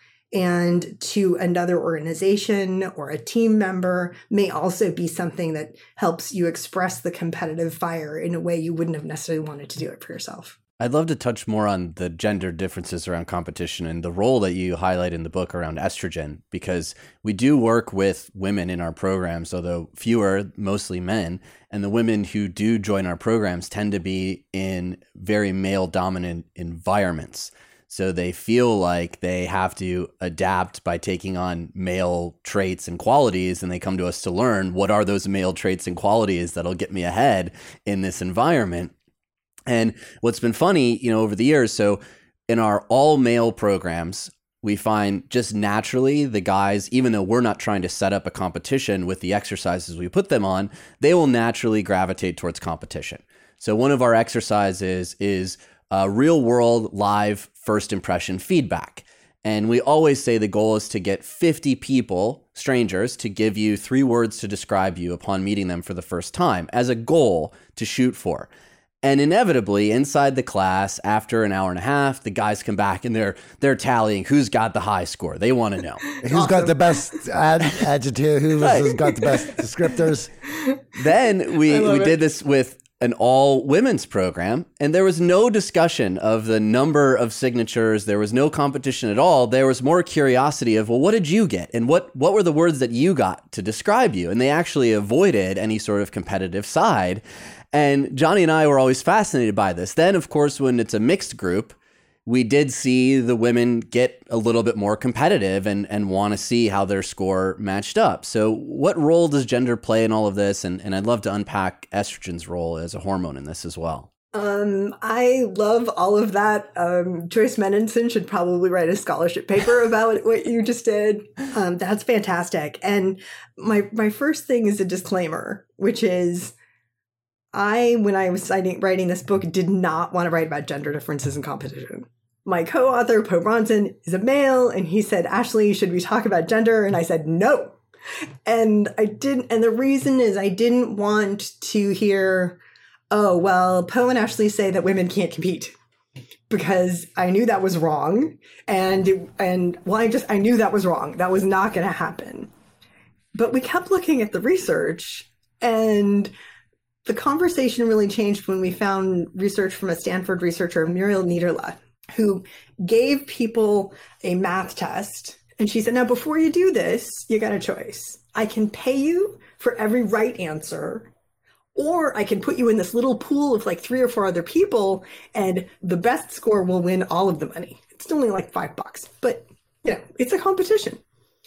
and to another organization or a team member may also be something that helps you express the competitive fire in a way you wouldn't have necessarily wanted to do it for yourself. I'd love to touch more on the gender differences around competition and the role that you highlight in the book around estrogen, because we do work with women in our programs, although fewer, mostly men. And the women who do join our programs tend to be in very male dominant environments. So they feel like they have to adapt by taking on male traits and qualities. And they come to us to learn what are those male traits and qualities that'll get me ahead in this environment. And what's been funny, you know, over the years, so in our all male programs, we find just naturally the guys, even though we're not trying to set up a competition with the exercises we put them on, they will naturally gravitate towards competition. So one of our exercises is uh, real world live first impression feedback. And we always say the goal is to get fifty people, strangers, to give you three words to describe you upon meeting them for the first time as a goal to shoot for. And inevitably, inside the class, after an hour and a half, the guys come back and they're they're tallying who's got the high score. They want to know. Who's awesome. got the best ad- adjective? Who's right. got the best descriptors? Then we, we it. did this with an all women's program, and there was no discussion of the number of signatures. There was no competition at all. There was more curiosity of, well, what did you get? And what, what were the words that you got to describe you? And they actually avoided any sort of competitive side. And Johnny and I were always fascinated by this. Then, of course, when it's a mixed group, we did see the women get a little bit more competitive and, and want to see how their score matched up. So what role does gender play in all of this? And, and I'd love to unpack estrogen's role as a hormone in this as well. Um, I love all of that. Um, Joyce Menenson should probably write a scholarship paper about what you just did. Um, that's fantastic. And my my first thing is a disclaimer, which is I, when I was writing, writing this book, did not want to write about gender differences in competition. My co-author, Poe Bronson, is a male, and he said, Ashley, should we talk about gender? And I said, no. And I didn't, and the reason is I didn't want to hear, oh, well, Poe and Ashley say that women can't compete, because I knew that was wrong. And, and well, I just, I knew that was wrong. That was not going to happen. But we kept looking at the research, and the conversation really changed when we found research from a Stanford researcher, Muriel Niederle, who gave people a math test. And she said, now, before you do this, you got a choice. I can pay you for every right answer, or I can put you in this little pool of like three or four other people, and the best score will win all of the money. It's only like five bucks, but you know, it's a competition.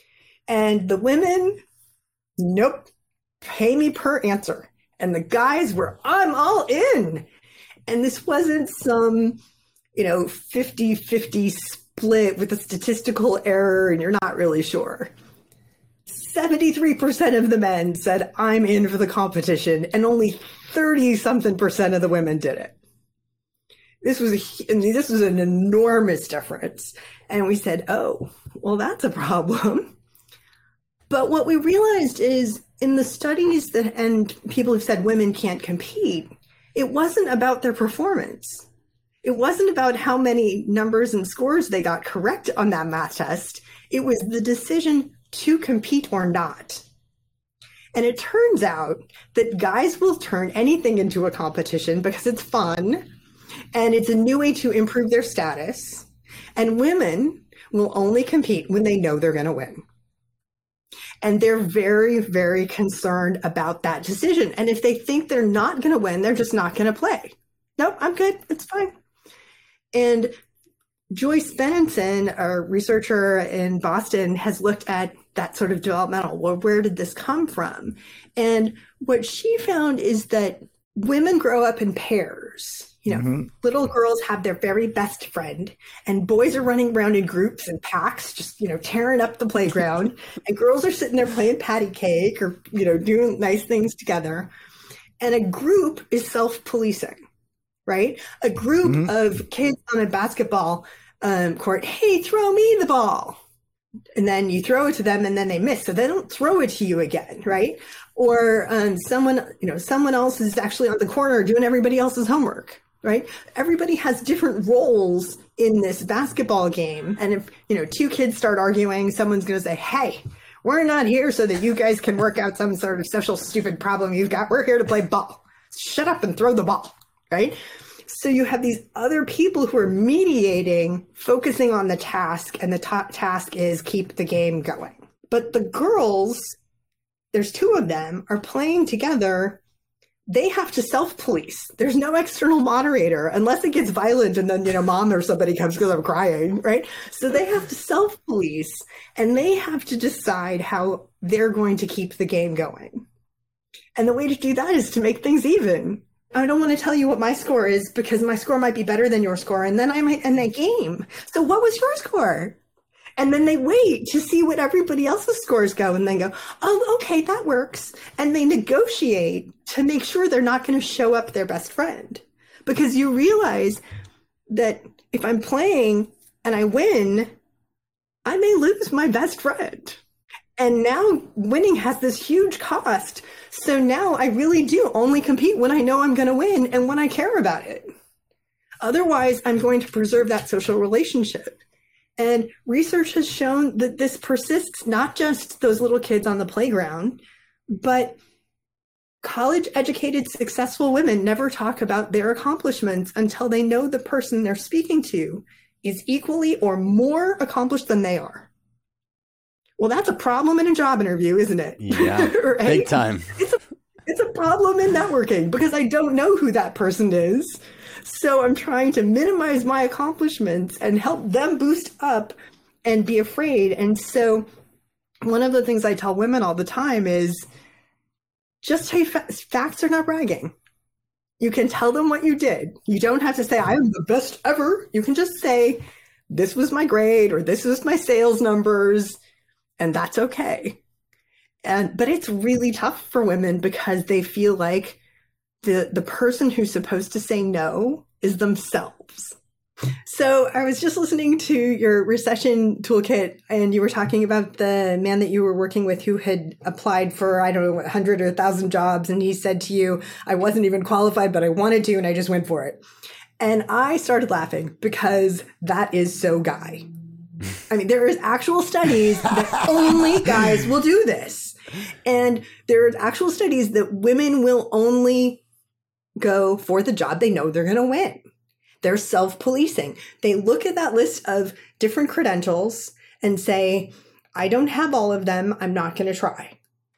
And the women, nope, pay me per answer. And the guys were, I'm all in. And this wasn't some, you know, fifty-fifty split with a statistical error and you're not really sure. seventy-three percent of the men said, I'm in for the competition, and only thirty something percent of the women did it. This was a, I mean, this was an enormous difference. And we said, oh, well, that's a problem. But what we realized is, in the studies that, and people have said women can't compete, it wasn't about their performance. It wasn't about how many numbers and scores they got correct on that math test. It was the decision to compete or not. And it turns out that guys will turn anything into a competition because it's fun and it's a new way to improve their status. And women will only compete when they know they're going to win. And they're very, very concerned about that decision. And if they think they're not going to win, they're just not going to play. Nope, I'm good. It's fine. And Joyce Benenson, a researcher in Boston, has looked at that sort of developmental. Well, where did this come from? And what she found is that women grow up in pairs. You know, mm-hmm. Little girls have their very best friend, and boys are running around in groups and packs, just, you know, tearing up the playground. And girls are sitting there playing patty cake or, you know, doing nice things together. And a group is self-policing, right? A group mm-hmm. of kids on a basketball um, court, hey, throw me the ball. and then you throw it to them and then they miss, so they don't throw it to you again, right? Or um, someone, you know, someone else is actually on the corner doing everybody else's homework, right? Everybody has different roles in this basketball game. And if, you know, two kids start arguing, someone's going to say, hey, we're not here so that you guys can work out some sort of social stupid problem you've got. We're here to play ball. Shut up and throw the ball, right? So you have these other people who are mediating, focusing on the task, and the ta- task is keep the game going. But the girls, there's two of them, are playing together. They have to self-police. There's no external moderator unless it gets violent and then, you know, mom or somebody comes because I'm crying, right? So they have to self-police and they have to decide how they're going to keep the game going. And the way to do that is to make things even. I don't want to tell you what my score is because my score might be better than your score, and then I might end that game. So what was your score? And then they wait to see what everybody else's scores go and then go, oh, okay, that works. And they negotiate to make sure they're not going to show up their best friend. Because you realize that if I'm playing and I win, I may lose my best friend. And now winning has this huge cost. So now I really do only compete when I know I'm going to win and when I care about it. Otherwise, I'm going to preserve that social relationship. And research has shown that this persists not just those little kids on the playground, but college-educated, successful women never talk about their accomplishments until they know the person they're speaking to is equally or more accomplished than they are. Well, that's a problem in a job interview, isn't it? Yeah, right? Big time. It's a, it's a problem in networking because I don't know who that person is. So I'm trying to minimize my accomplishments and help them boost up and be afraid. And so one of the things I tell women all the time is just say fa- facts are not bragging. You can tell them what you did. You don't have to say, I am the best ever. You can just say, this was my grade or this was my sales numbers. And that's okay. And but it's really tough for women because they feel like the the person who's supposed to say no is themselves. So I was just listening to your recession toolkit, and you were talking about the man that you were working with who had applied for, I don't know, one hundred or one thousand jobs. And he said to you, I wasn't even qualified, but I wanted to, and I just went for it. And I started laughing because that is so Guy. I mean, there is actual studies that only guys will do this. And there are actual studies that women will only go for the job they know they're going to win. They're self-policing. They look at that list of different credentials and say, I don't have all of them. I'm not going to try.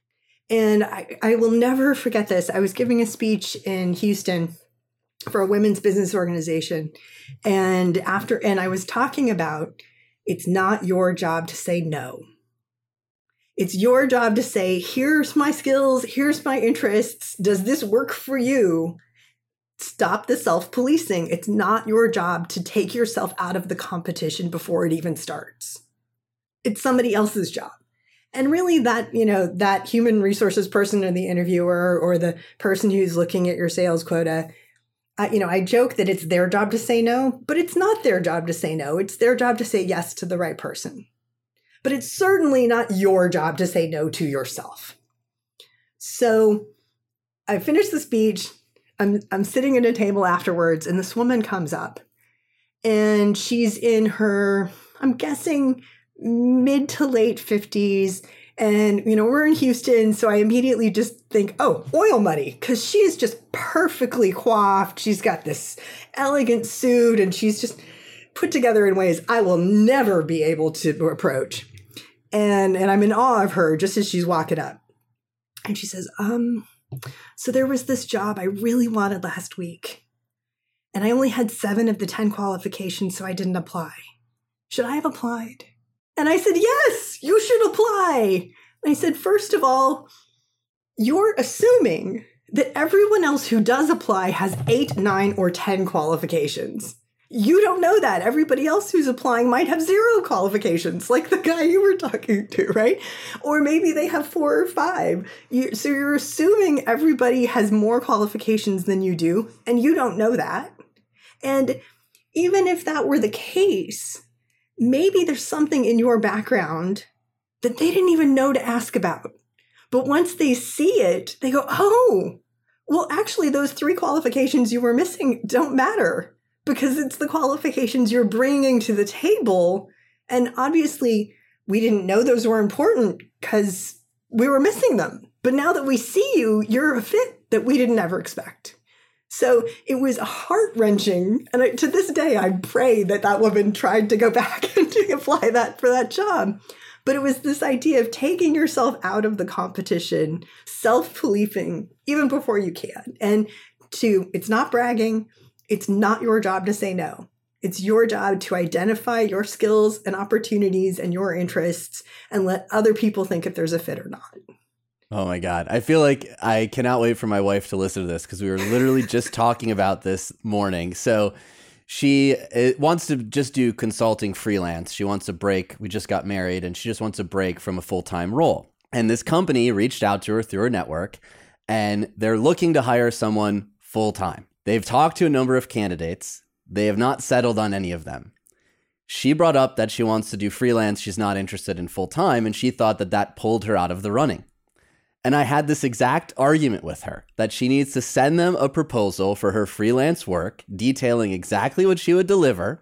And I, I will never forget this. I was giving a speech in Houston for a women's business organization. And after, and I was talking about, it's not your job to say no. It's your job to say, here's my skills, here's my interests. Does this work for you? Stop the self-policing. It's not your job to take yourself out of the competition before it even starts. It's somebody else's job. And really that, you know, that human resources person or the interviewer or the person who's looking at your sales quota, Uh, you know, I joke that it's their job to say no, but it's not their job to say no. It's their job to say yes to the right person. But it's certainly not your job to say no to yourself. So I finished the speech. I'm I'm sitting at a table afterwards, and this woman comes up, and she's in her, I'm guessing, mid to late fifties. And, you know, we're in Houston, so I immediately just think, oh, oil money, because she's just perfectly coiffed. She's got this elegant suit, and she's just put together in ways I will never be able to approach. And and I'm in awe of her just as she's walking up. And she says, um, so there was this job I really wanted last week, and I only had seven of the ten qualifications, so I didn't apply. Should I have applied? And I said, yes, you should apply. And I said, first of all, you're assuming that everyone else who does apply has eight, nine, or ten qualifications. You don't know that. Everybody else who's applying might have zero qualifications, like the guy you were talking to, right? Or maybe they have four or five. You, so you're assuming everybody has more qualifications than you do, and you don't know that. And even if that were the case, maybe there's something in your background that they didn't even know to ask about. But once they see it, they go, oh, well, actually, those three qualifications you were missing don't matter because it's the qualifications you're bringing to the table. And obviously, we didn't know those were important because we were missing them. But now that we see you, you're a fit that we didn't ever expect. So it was heart-wrenching. And I, to this day, I pray that that woman tried to go back and to apply that for that job. But it was this idea of taking yourself out of the competition, self-policing, even before you can. And to, it's not bragging. It's not your job to say no. It's your job to identify your skills and opportunities and your interests and let other people think if there's a fit or not. Oh my God. I feel like I cannot wait for my wife to listen to this because we were literally just talking about this morning. So she wants to just do consulting freelance. She wants a break. We just got married and she just wants a break from a full-time role. And this company reached out to her through her network and they're looking to hire someone full-time. They've talked to a number of candidates. They have not settled on any of them. She brought up that she wants to do freelance. She's not interested in full-time. And she thought that that pulled her out of the running. And I had this exact argument with her that she needs to send them a proposal for her freelance work, detailing exactly what she would deliver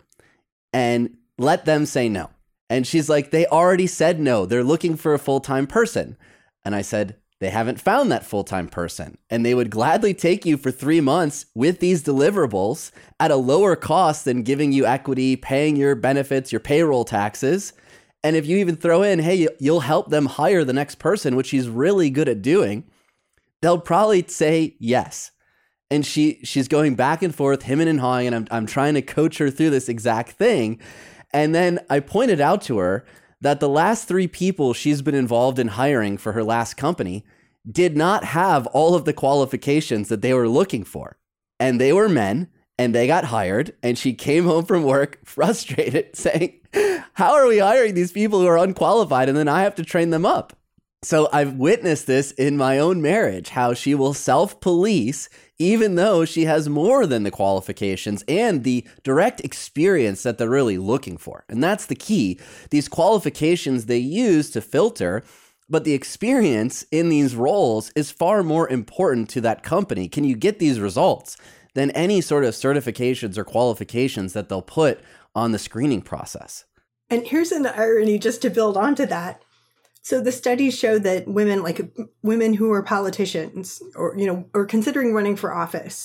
and let them say no. And she's like, they already said no. They're looking for a full-time person. And I said, they haven't found that full-time person. And they would gladly take you for three months with these deliverables at a lower cost than giving you equity, paying your benefits, your payroll taxes. And if you even throw in, hey, you'll help them hire the next person, which she's really good at doing, they'll probably say yes. And she she's going back and forth, hemming and hawing, and I'm I'm trying to coach her through this exact thing. And then I pointed out to her that the last three people she's been involved in hiring for her last company did not have all of the qualifications that they were looking for. And they were men, and they got hired, and she came home from work frustrated saying, how are we hiring these people who are unqualified and then I have to train them up? So I've witnessed this in my own marriage, how she will self-police even though she has more than the qualifications and the direct experience that they're really looking for. And that's the key. These qualifications they use to filter, but the experience in these roles is far more important to that company. Can you get these results than any sort of certifications or qualifications that they'll put on the screening process? And here's an irony just to build onto that. So the studies show that women, like women who are politicians or, you know, or considering running for office,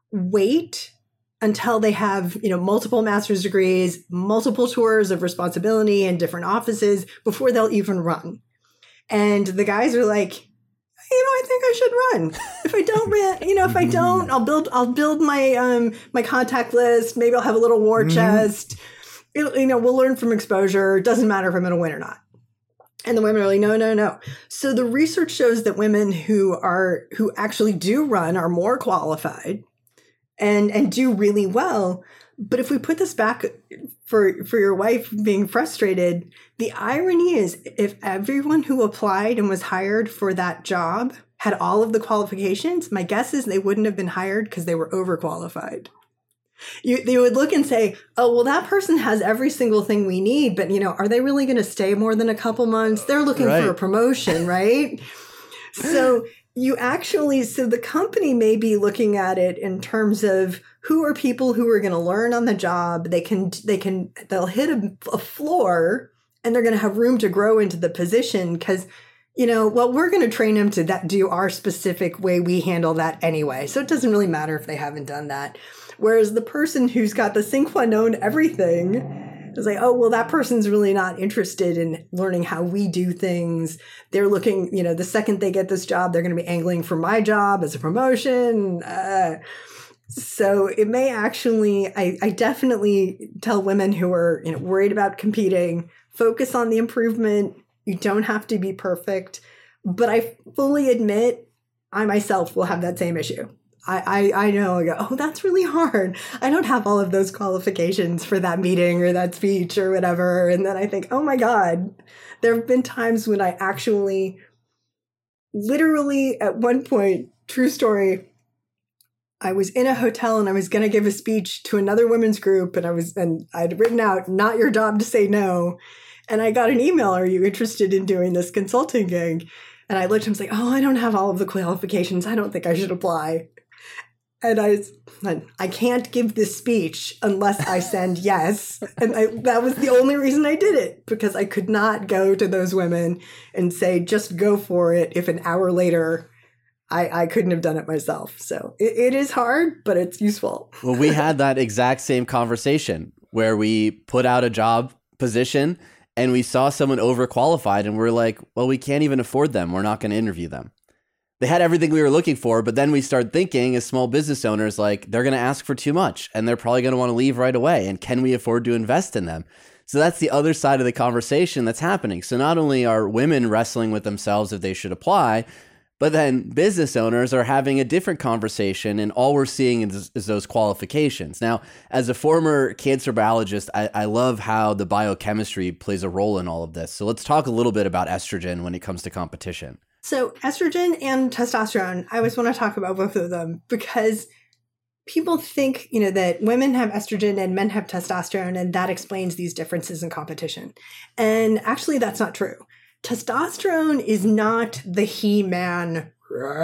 wait until they have, you know, multiple master's degrees, multiple tours of responsibility in different offices before they'll even run. And the guys are like, you know, I think I should run. If I don't run, you know, if I don't, I'll build, I'll build my, um, my contact list. Maybe I'll have a little war mm-hmm. chest. It, you know, we'll learn from exposure. It doesn't matter if I'm going to win or not. And the women are like, no, no, no. So the research shows that women who are, who actually do run are more qualified and, and do really well. But if we put this back for, for your wife being frustrated, the irony is if everyone who applied and was hired for that job had all of the qualifications, my guess is they wouldn't have been hired because they were overqualified. You, they would look and say, oh, well, that person has every single thing we need, but, you know, are they really going to stay more than a couple months? They're looking right. for a promotion, right? So you actually, so the company may be looking at it in terms of who are people who are going to learn on the job. They can, they can, they'll hit a, a floor and they're going to have room to grow into the position because, you know, well, we're going to train them to that, do our specific way we handle that anyway. So it doesn't really matter if they haven't done that. Whereas the person who's got the sine qua non everything is like, oh, well, that person's really not interested in learning how we do things. They're looking, you know, the second they get this job, they're going to be angling for my job as a promotion. Uh, so it may actually, I, I definitely tell women who are, you know, worried about competing, focus on the improvement. You don't have to be perfect. But I fully admit I myself will have that same issue. I, I, I know, I go, oh, that's really hard. I don't have all of those qualifications for that meeting or that speech or whatever. And then I think, oh my God, there have been times when I actually, literally at one point, true story, I was in a hotel and I was going to give a speech to another women's group, and I was, and I'd written out, not your job to say no. And I got an email, are you interested in doing this consulting gig? And I looked and was like, oh, I don't have all of the qualifications. I don't think I should apply. And I, I can't give this speech unless I send yes. And I, that was the only reason I did it, because I could not go to those women and say, just go for it, if an hour later I, I couldn't have done it myself. So it, it is hard, but it's useful. Well, we had that exact same conversation where we put out a job position and we saw someone overqualified and we're like, well, we can't even afford them. We're not going to interview them. They had everything we were looking for, but then we started thinking as small business owners, like, they're going to ask for too much and they're probably going to want to leave right away. And can we afford to invest in them? So that's the other side of the conversation that's happening. So not only are women wrestling with themselves if they should apply, but then business owners are having a different conversation, and all we're seeing is, is those qualifications. Now, as a former cancer biologist, I, I love how the biochemistry plays a role in all of this. So let's talk a little bit about estrogen when it comes to competition. So estrogen and testosterone, I always want to talk about both of them, because people think, you know, that women have estrogen and men have testosterone, and that explains these differences in competition. And actually, that's not true. Testosterone is not the he-man,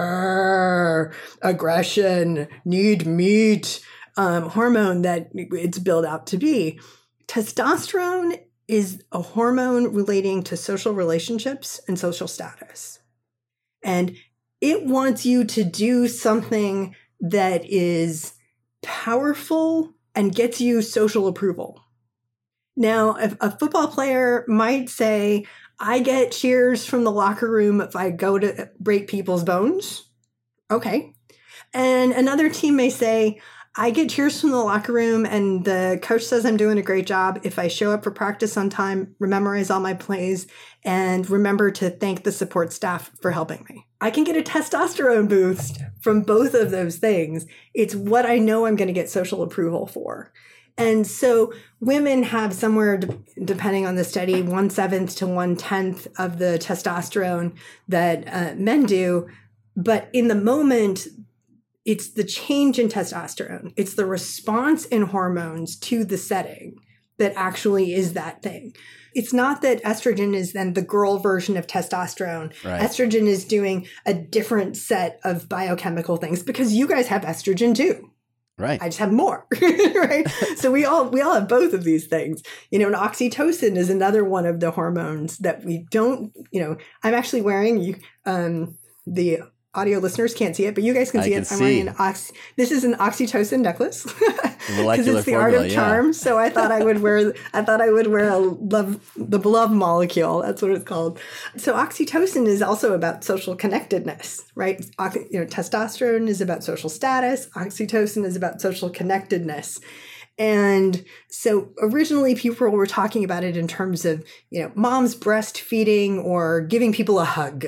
rawr, aggression, need meat um, hormone that it's built out to be. Testosterone is a hormone relating to social relationships and social status. And it wants you to do something that is powerful and gets you social approval. Now, if a football player might say, I get cheers from the locker room if I go to break people's bones. Okay. And another team may say, I get cheers from the locker room and the coach says I'm doing a great job if I show up for practice on time, memorize all my plays, and remember to thank the support staff for helping me. I can get a testosterone boost from both of those things. It's what I know I'm going to get social approval for. And so women have somewhere, depending on the study, one seventh to one tenth of the testosterone that uh, men do. But in the moment, it's the change in testosterone. It's the response in hormones to the setting that actually is that thing. It's not that estrogen is then the girl version of testosterone. Right. Estrogen is doing a different set of biochemical things, because you guys have estrogen too. Right. I just have more, right? So we all we all have both of these things. You know, and oxytocin is another one of the hormones that we don't, you know, I'm actually wearing, you um, the audio listeners can't see it, but you guys can see it. I'm see. wearing an ox. This is an oxytocin necklace because it's the formula, art of charm. Yeah. So I thought I would wear. I thought I would wear a love, the love molecule. That's what it's called. So oxytocin is also about social connectedness, right? You know, testosterone is about social status. Oxytocin is about social connectedness. And so originally people were talking about it in terms of, you know, moms breastfeeding or giving people a hug.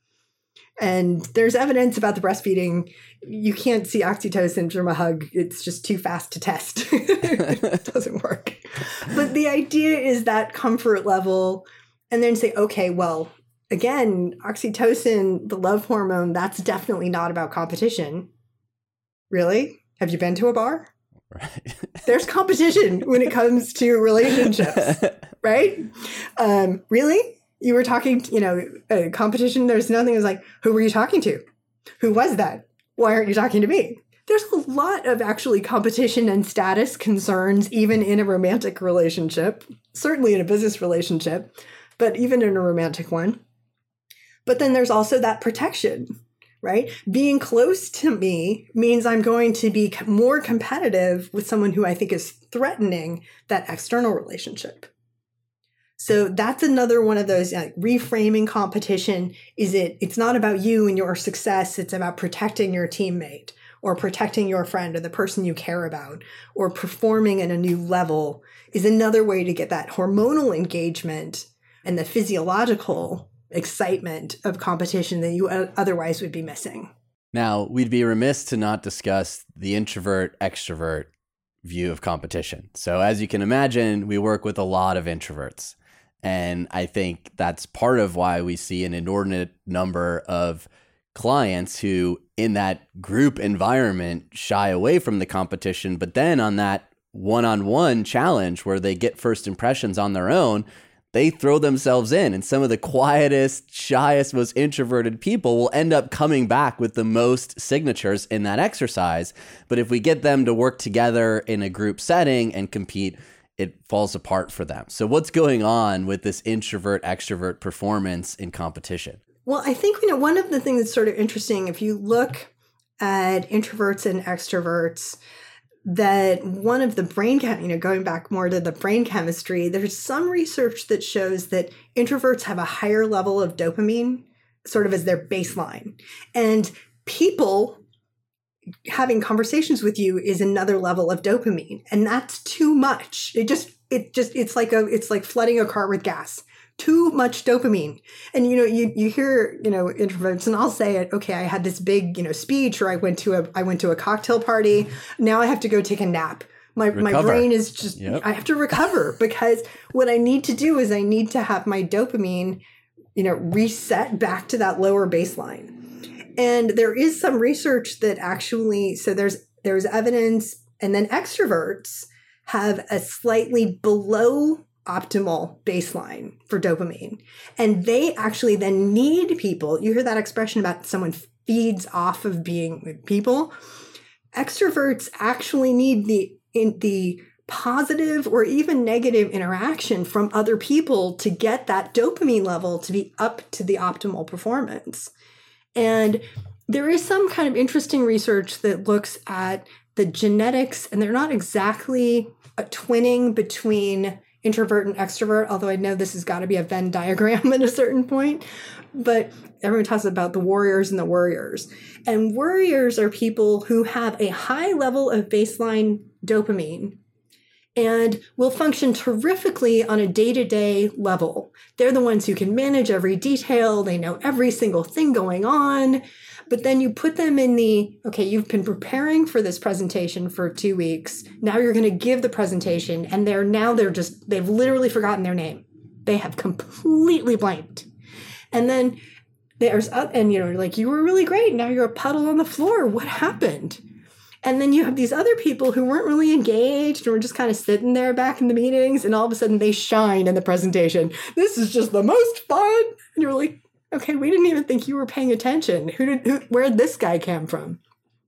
And there's evidence about the breastfeeding. You can't see oxytocin from a hug. It's just too fast to test. It doesn't work. But the idea is that comfort level, and then say, okay, well, again, oxytocin, the love hormone, that's definitely not about competition. Really? Have you been to a bar? Right. There's competition when it comes to relationships, right? Um, really? You were talking, you know, a competition. There's nothing. It was like, who were you talking to? Who was that? Why aren't you talking to me? There's a lot of actually competition and status concerns, even in a romantic relationship, certainly in a business relationship, but even in a romantic one. But then there's also that protection, right? Being close to me means I'm going to be more competitive with someone who I think is threatening that external relationship. So that's another one of those, like, reframing competition. Is it, it's not about you and your success. It's about protecting your teammate or protecting your friend or the person you care about, or performing at a new level is another way to get that hormonal engagement and the physiological excitement of competition that you otherwise would be missing. Now, we'd be remiss to not discuss the introvert extrovert view of competition. So as you can imagine, we work with a lot of introverts. And I think that's part of why we see an inordinate number of clients who in that group environment shy away from the competition, but then on that one-on-one challenge where they get first impressions on their own, they throw themselves in, and some of the quietest, shyest, most introverted people will end up coming back with the most signatures in that exercise. But if we get them to work together in a group setting and compete, it falls apart for them. So what's going on with this introvert extrovert performance in competition? Well, I think, you know, one of the things that's sort of interesting, if you look at introverts and extroverts, that one of the brain, chem- you know, going back more to the brain chemistry, there's some research that shows that introverts have a higher level of dopamine sort of as their baseline. And people having conversations with you is another level of dopamine. And that's too much. It just, it just, it's like a, it's like flooding a car with gas. Too much dopamine. And, you know, you, you hear, you know, introverts, and I'll say it, okay, I had this big, you know, speech, or I went to a, I went to a cocktail party. Now I have to go take a nap. My, my brain is just, yep. I have to recover, because what I need to do is I need to have my dopamine, you know, reset back to that lower baseline. And there is some research that actually, so there's, there's evidence, and then extroverts have a slightly below optimal baseline for dopamine. And they actually then need people. You hear that expression about someone feeds off of being with people. Extroverts actually need the in the positive or even negative interaction from other people to get that dopamine level to be up to the optimal performance. And there is some kind of interesting research that looks at the genetics, and they're not exactly a twinning between introvert and extrovert, although I know this has got to be a Venn diagram at a certain point. But everyone talks about the warriors and the worriers. And worriers are people who have a high level of baseline dopamine and will function terrifically on a day-to-day level. They're the ones who can manage every detail. They know every single thing going on. But then you put them in the, okay, you've been preparing for this presentation for two weeks. Now you're going to give the presentation, and they're now they're just, they've literally forgotten their name. They have completely blanked. And then there's, and you know, like, you were really great. Now you're a puddle on the floor. What happened? And then you have these other people who weren't really engaged and were just kind of sitting there back in the meetings, and all of a sudden they shine in the presentation. This is just the most fun. And you're like, okay, we didn't even think you were paying attention. Who did, who, where did this guy come from?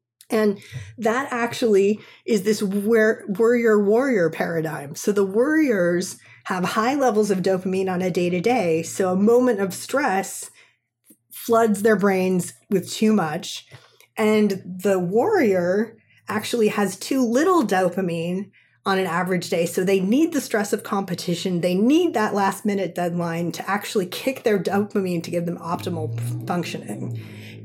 And that actually is this worrier-warrior paradigm. So the worriers have high levels of dopamine on a day-to-day. So a moment of stress floods their brains with too much. And the warrior actually has too little dopamine on an average day. So they need the stress of competition. They need that last minute deadline to actually kick their dopamine to give them optimal functioning.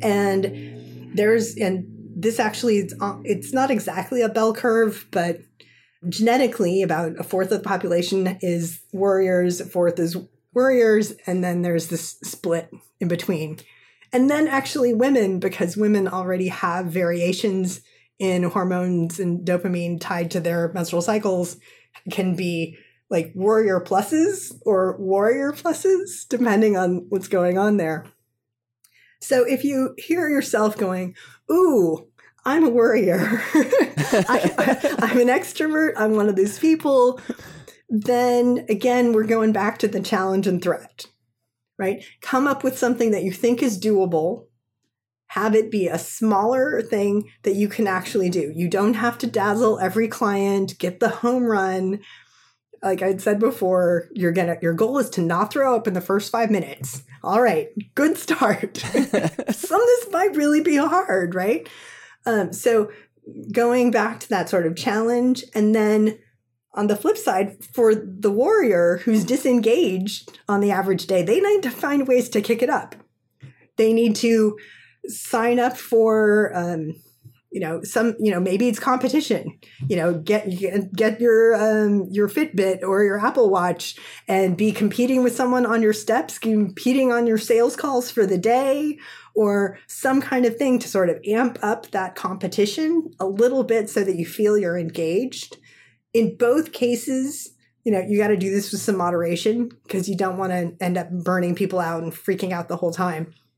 And there's, and this actually, it's, it's not exactly a bell curve, but genetically about a fourth of the population is warriors, a fourth is worriers, and then there's this split in between. And then actually women, because women already have variations in hormones and dopamine tied to their menstrual cycles, can be like warrior pluses or warrior pluses, depending on what's going on there. So if you hear yourself going, ooh, I'm a worrier, I, I, I'm an extrovert, I'm one of these people, then again, we're going back to the challenge and threat, right? Come up with something that you think is doable. Have it be a smaller thing that you can actually do. You don't have to dazzle every client, get the home run. Like I said before, you're gonna, your goal is to not throw up in the first five minutes. All right, good start. Some of this might really be hard, right? Um, so going back to that sort of challenge, and then on the flip side, for the warrior who's disengaged on the average day, they need to find ways to kick it up. They need to sign up for, um, you know, some, you know, maybe it's competition, you know, get, get, get your, um, your Fitbit or your Apple Watch and be competing with someone on your steps, competing on your sales calls for the day, or some kind of thing to sort of amp up that competition a little bit so that you feel you're engaged. In both cases, you know, you got to do this with some moderation because you don't want to end up burning people out and freaking out the whole time.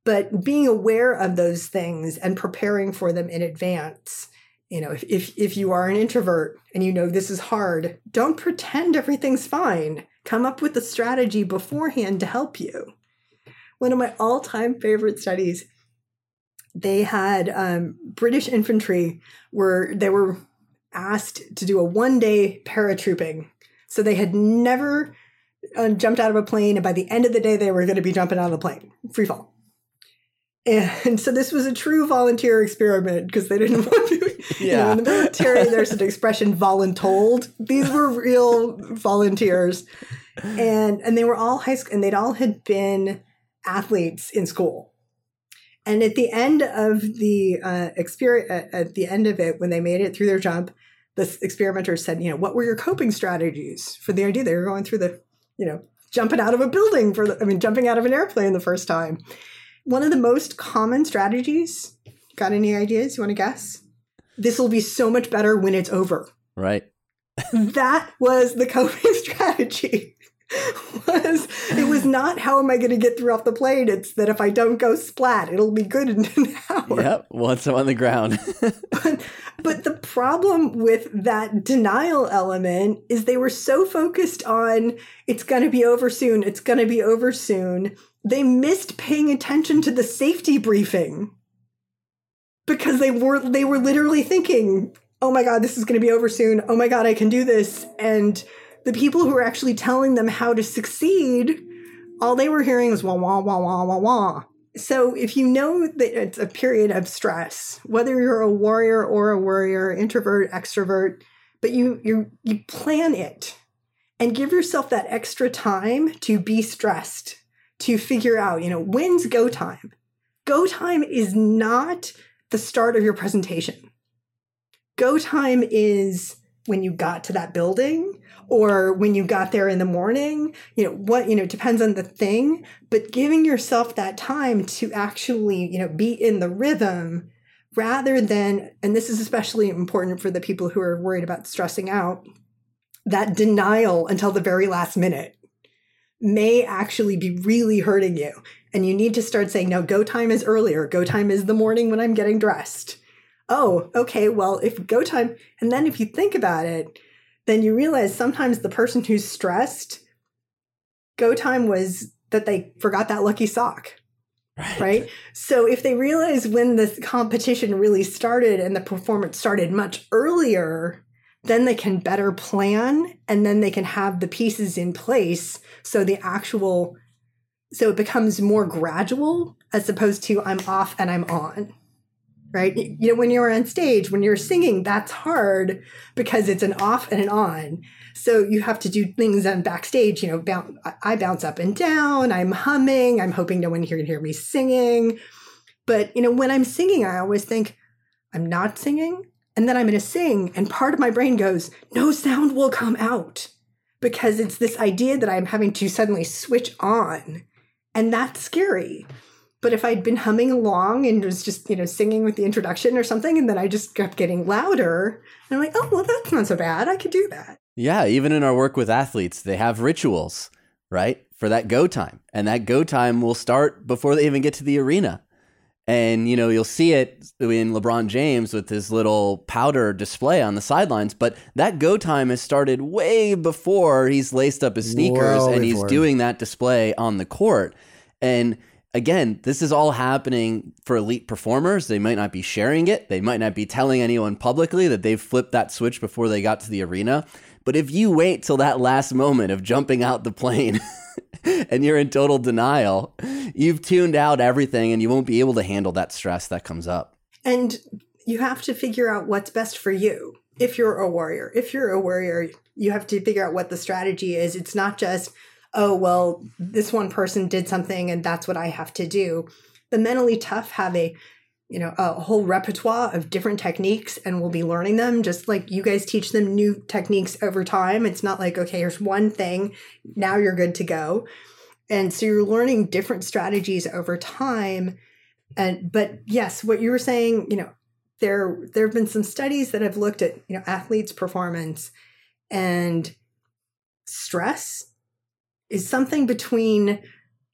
But being aware of those things and preparing for them in advance. You know, if, if if you are an introvert and you know this is hard, don't pretend everything's fine. Come up with a strategy beforehand to help you. One of my all-time favorite studies, they had um, British infantry where they were asked to do a one-day paratrooping. So they had never uh, jumped out of a plane, and by the end of the day, they were going to be jumping out of the plane, free fall. And so this was a true volunteer experiment because they didn't want to. Yeah. You know, in the military, there's an expression voluntold. These were real volunteers. And and they were all high school, and they'd all had been athletes in school. And at the end of the uh, experiment, at, at the end of it, when they made it through their jump, the experimenters said, you know, what were your coping strategies for the idea? They were going through the, you know, jumping out of a building for the, I mean, jumping out of an airplane the first time. One of the most common strategies, got any ideas? You want to guess? This will be so much better when it's over. Right. That was the coping strategy. was It was not how am I going to get through off the plane? It's that if I don't go splat, it'll be good in an hour. Yep. Once I'm on the ground. but, but the problem with that denial element is they were so focused on it's going to be over soon. It's going to be over soon. They missed paying attention to the safety briefing because they were they were literally thinking, oh my God, this is going to be over soon. Oh my God, I can do this. And the people who were actually telling them how to succeed, all they were hearing was wah, wah, wah, wah, wah, wah. So if you know that it's a period of stress, whether you're a warrior or a worrier, introvert, extrovert, but you you you plan it and give yourself that extra time to be stressed, to figure out, you know, when's go time? Go time is not the start of your presentation. Go time is when you got to that building or when you got there in the morning, you know, what, you know, it depends on the thing, but giving yourself that time to actually, you know, be in the rhythm rather than, and this is especially important for the people who are worried about stressing out, that denial until the very last minute may actually be really hurting you. And you need to start saying, no, go time is earlier. Go time is the morning when I'm getting dressed. Oh, okay, well, if go time, and then if you think about it, then you realize sometimes the person who's stressed, go time was that they forgot that lucky sock, right? right? So if they realize when this competition really started and the performance started much earlier, then they can better plan and then they can have the pieces in place. So the actual, so it becomes more gradual as opposed to I'm off and I'm on. Right? You know, when you're on stage, when you're singing, that's hard because it's an off and an on. So you have to do things on backstage, you know, bounce, I bounce up and down, I'm humming, I'm hoping no one here can hear me singing. But, you know, when I'm singing, I always think I'm not singing and then I'm going to sing. And part of my brain goes, no sound will come out because it's this idea that I'm having to suddenly switch on. And that's scary. But if I'd been humming along and was just, you know, singing with the introduction or something, and then I just kept getting louder, and I'm like, oh, well, that's not so bad. I could do that. Yeah, even in our work with athletes, they have rituals, right, for that go time. And that go time will start before they even get to the arena. And, you know, you'll see it in LeBron James with his little powder display on the sidelines. But that go time has started way before he's laced up his sneakers well and before. he's doing that display on the court. And again, this is all happening for elite performers. They might not be sharing it. They might not be telling anyone publicly that they've flipped that switch before they got to the arena. But if you wait till that last moment of jumping out the plane and you're in total denial, you've tuned out everything and you won't be able to handle that stress that comes up. And you have to figure out what's best for you. If you're a warrior, if you're a warrior, you have to figure out what the strategy is. It's not just, oh, well, this one person did something and that's what I have to do. The mentally tough have a, you know, a whole repertoire of different techniques and we'll be learning them just like you guys teach them new techniques over time. It's not like, okay, here's one thing, now you're good to go. And so you're learning different strategies over time. And, but yes, what you were saying, you know, there, there have been some studies that have looked at, you know, athletes' performance and stress is something between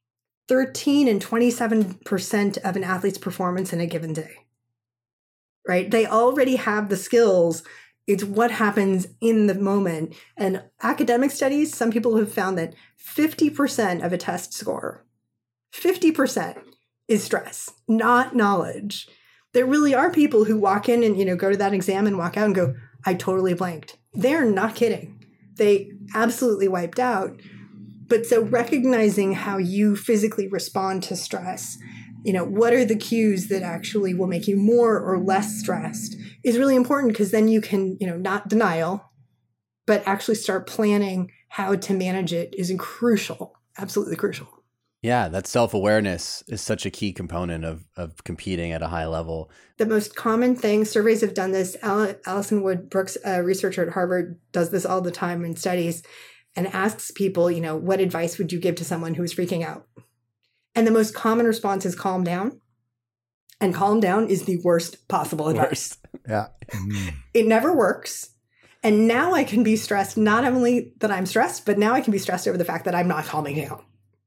thirteen and twenty-seven percent of an athlete's performance in a given day, right? They already have the skills. It's what happens in the moment. And academic studies, some people have found that fifty percent of a test score, fifty percent is stress, not knowledge. There really are people who walk in and, you know, go to that exam and walk out and go, I totally blanked. They're not kidding. They absolutely wiped out. But so recognizing how you physically respond to stress, you know, what are the cues that actually will make you more or less stressed is really important, because then you can, you know, not denial, but actually start planning how to manage it is crucial, absolutely crucial. Yeah, that self-awareness is such a key component of, of competing at a high level. The most common thing, surveys have done this, Alison Wood Brooks, a researcher at Harvard, does this all the time in studies, and asks people, you know, what advice would you give to someone who is freaking out? And the most common response is calm down. And calm down is the worst possible advice. Worst. Yeah. It never works. And now I can be stressed, not only that I'm stressed, but now I can be stressed over the fact that I'm not calming down.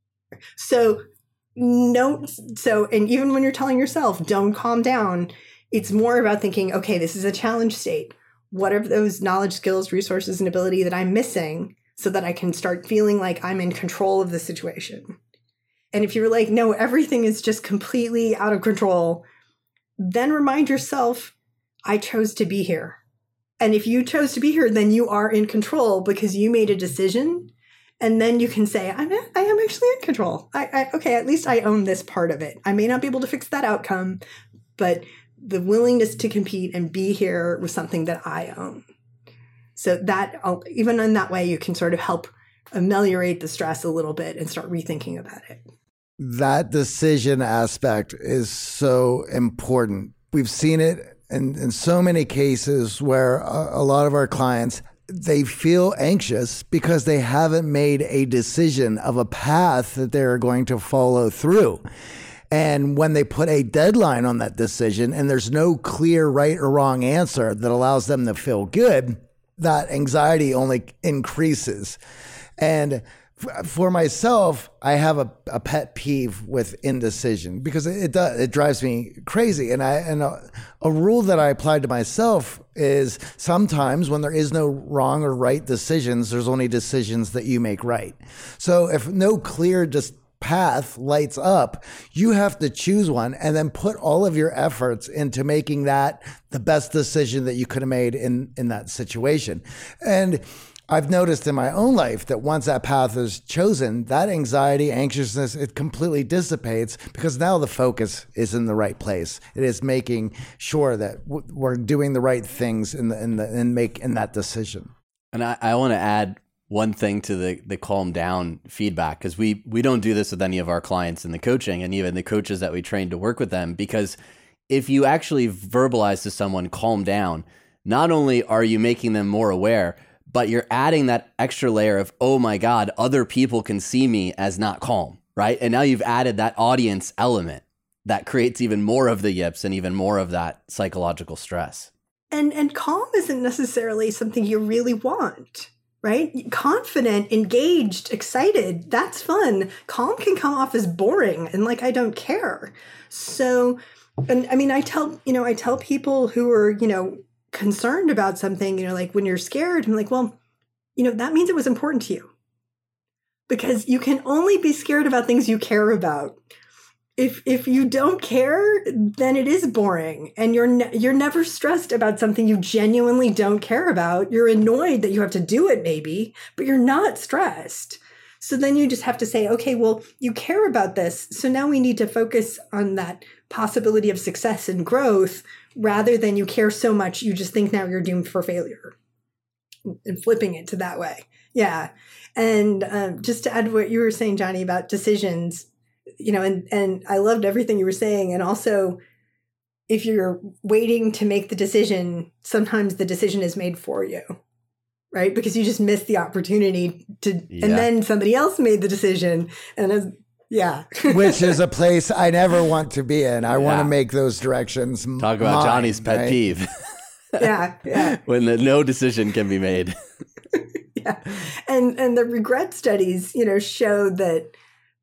So no, so, and even when you're telling yourself, don't calm down, it's more about thinking, okay, this is a challenge state. What are those knowledge, skills, resources, and ability that I'm missing so that I can start feeling like I'm in control of the situation? And if you're like, no, everything is just completely out of control, then remind yourself, I chose to be here. And if you chose to be here, then you are in control because you made a decision. And then you can say, I'm, I am actually in control. I, I, okay, at least I own this part of it. I may not be able to fix that outcome, but the willingness to compete and be here was something that I own. So that, even in that way, you can sort of help ameliorate the stress a little bit and start rethinking about it. That decision aspect is so important. We've seen it in, in so many cases where a, a lot of our clients, they feel anxious because they haven't made a decision of a path that they're going to follow through. And when they put a deadline on that decision and there's no clear right or wrong answer that allows them to feel good, that anxiety only increases. And for myself, I have a, a pet peeve with indecision because it it, does, it drives me crazy. And I and a, a rule that I applied to myself is sometimes when there is no wrong or right decisions, there's only decisions that you make right. So if no clear just path lights up, you have to choose one and then put all of your efforts into making that the best decision that you could have made in, in that situation. And I've noticed in my own life that once that path is chosen, that anxiety, anxiousness, it completely dissipates because now the focus is in the right place. It is making sure that we're doing the right things in the in the in make in that decision. And I, I want to add one thing to the the calm down feedback, because we we don't do this with any of our clients in the coaching and even the coaches that we train to work with them, because if you actually verbalize to someone calm down, not only are you making them more aware, but you're adding that extra layer of, oh my God, other people can see me as not calm, right? And now you've added that audience element that creates even more of the yips and even more of that psychological stress. And and calm isn't necessarily something you really want, right? Confident, engaged, excited, that's fun. Calm can come off as boring and like, I don't care. So, and I mean, I tell, you know, I tell people who are, you know, concerned about something, you know, like when you're scared, I'm like, well, you know, that means it was important to you, because you can only be scared about things you care about. If if you don't care, then it is boring, and you're ne- you're never stressed about something you genuinely don't care about. You're annoyed that you have to do it maybe, but you're not stressed. So then you just have to say, okay, well, you care about this, so now we need to focus on that possibility of success and growth, rather than you care so much you just think now you're doomed for failure, and flipping it to that way. Yeah. And um, just to add what you were saying, Johnny, about decisions, you know, and, and I loved everything you were saying. And also, if you're waiting to make the decision, sometimes the decision is made for you, right? Because you just missed the opportunity to, yeah. And then somebody else made the decision. And as, yeah. Which is a place I never want to be in. I yeah. want to make those directions Talk about mine, Johnny's pet right? peeve. yeah, yeah. When the, no decision can be made. yeah. And and the regret studies, you know, show that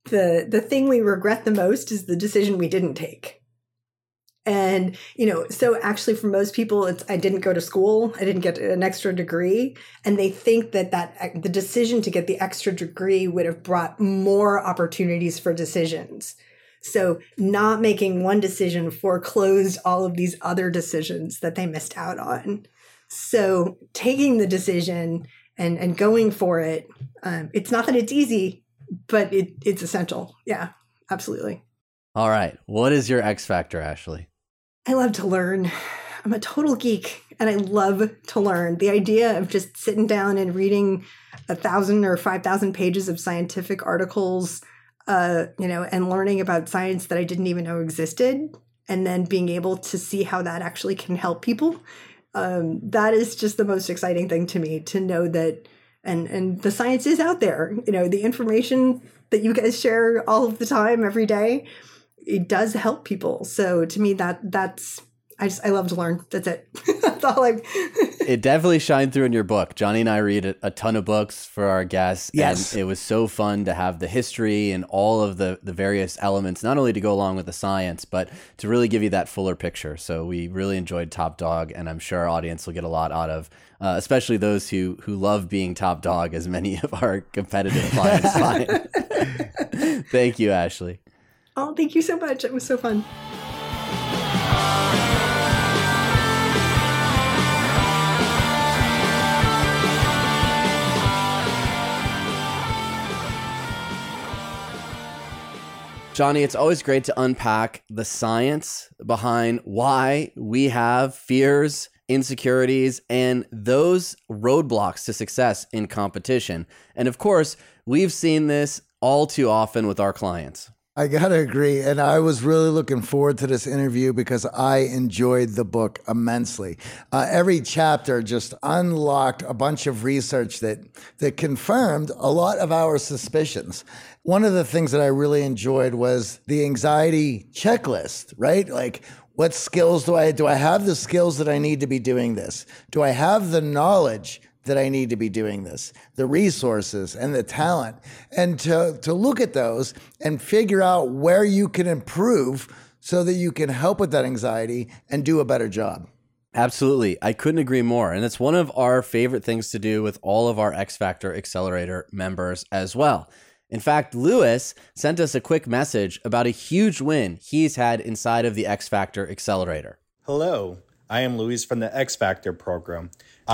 the the thing we regret the most is the decision we didn't take. And, you know, so actually for most people, it's, I didn't go to school. I didn't get an extra degree. And they think that, that the decision to get the extra degree would have brought more opportunities for decisions. So not making one decision foreclosed all of these other decisions that they missed out on. So taking the decision and, and going for it, um, it's not that it's easy, but it, it's essential. Yeah, absolutely. All right. What is your X factor, Ashley? I love to learn. I'm a total geek and I love to learn. The idea of just sitting down and reading a thousand or five thousand pages of scientific articles, uh, you know, and learning about science that I didn't even know existed, and then being able to see how that actually can help people. Um, that is just the most exciting thing to me, to know that, and, and the science is out there. You know, the information that you guys share all of the time, every day, it does help people. So to me, that that's, I just, I love to learn. That's it. That's all I. It definitely shined through in your book. Johnny and I read a, a ton of books for our guests. Yes. And it was so fun to have the history and all of the, the various elements, not only to go along with the science, but to really give you that fuller picture. So we really enjoyed Top Dog, and I'm sure our audience will get a lot out of, uh, especially those who, who love being top dog, as many of our competitive clients find. Thank you, Ashley. Oh, thank you so much. It was so fun. Johnny, it's always great to unpack the science behind why we have fears, insecurities, and those roadblocks to success in competition. And of course, we've seen this all too often with our clients. I gotta agree. And I was really looking forward to this interview because I enjoyed the book immensely. Uh, every chapter just unlocked a bunch of research that, that confirmed a lot of our suspicions. One of the things that I really enjoyed was the anxiety checklist, right? Like, what skills do I, do I have the skills that I need to be doing this? Do I have the knowledge that I need to be doing this, the resources and the talent, and to, to look at those and figure out where you can improve so that you can help with that anxiety and do a better job. Absolutely. I couldn't agree more. And it's one of our favorite things to do with all of our X Factor Accelerator members as well. In fact, Lewis sent us a quick message about a huge win he's had inside of the X Factor Accelerator. Hello, I am Luis from the X Factor program.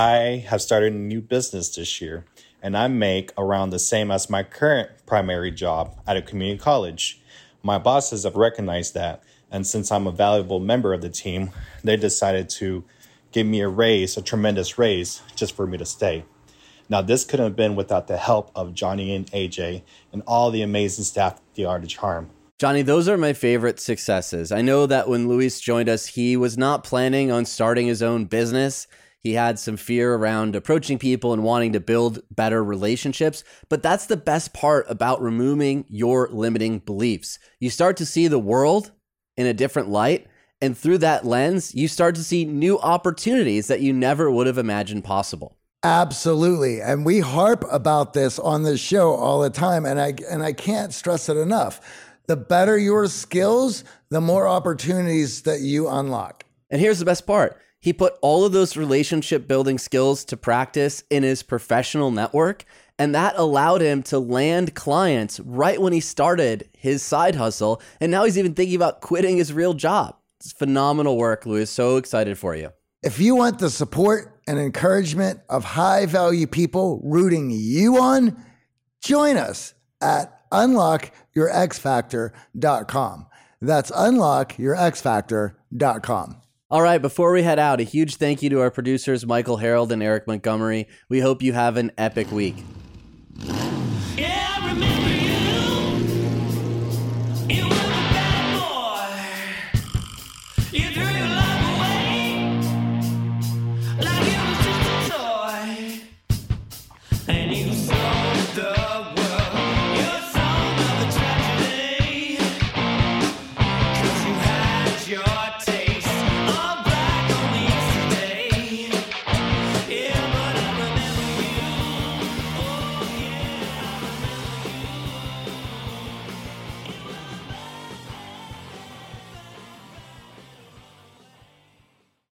I have started a new business this year, and I make around the same as my current primary job at a community college. My bosses have recognized that, and since I'm a valuable member of the team, they decided to give me a raise, a tremendous raise, just for me to stay. Now, this couldn't have been without the help of Johnny and A J and all the amazing staff at The Art of Charm. Johnny, those are my favorite successes. I know that when Luis joined us, he was not planning on starting his own business. He had some fear around approaching people and wanting to build better relationships. But that's the best part about removing your limiting beliefs. You start to see the world in a different light. And through that lens, you start to see new opportunities that you never would have imagined possible. Absolutely. And we harp about this on this show all the time. And I, and I can't stress it enough. The better your skills, the more opportunities that you unlock. And here's the best part. He put all of those relationship building skills to practice in his professional network, and that allowed him to land clients right when he started his side hustle. And now he's even thinking about quitting his real job. It's phenomenal work, Luis. So excited for you. If you want the support and encouragement of high value people rooting you on, join us at unlock your x factor dot com. That's unlock your x factor dot com. All right, before we head out, a huge thank you to our producers, Michael Harold and Eric Montgomery. We hope you have an epic week.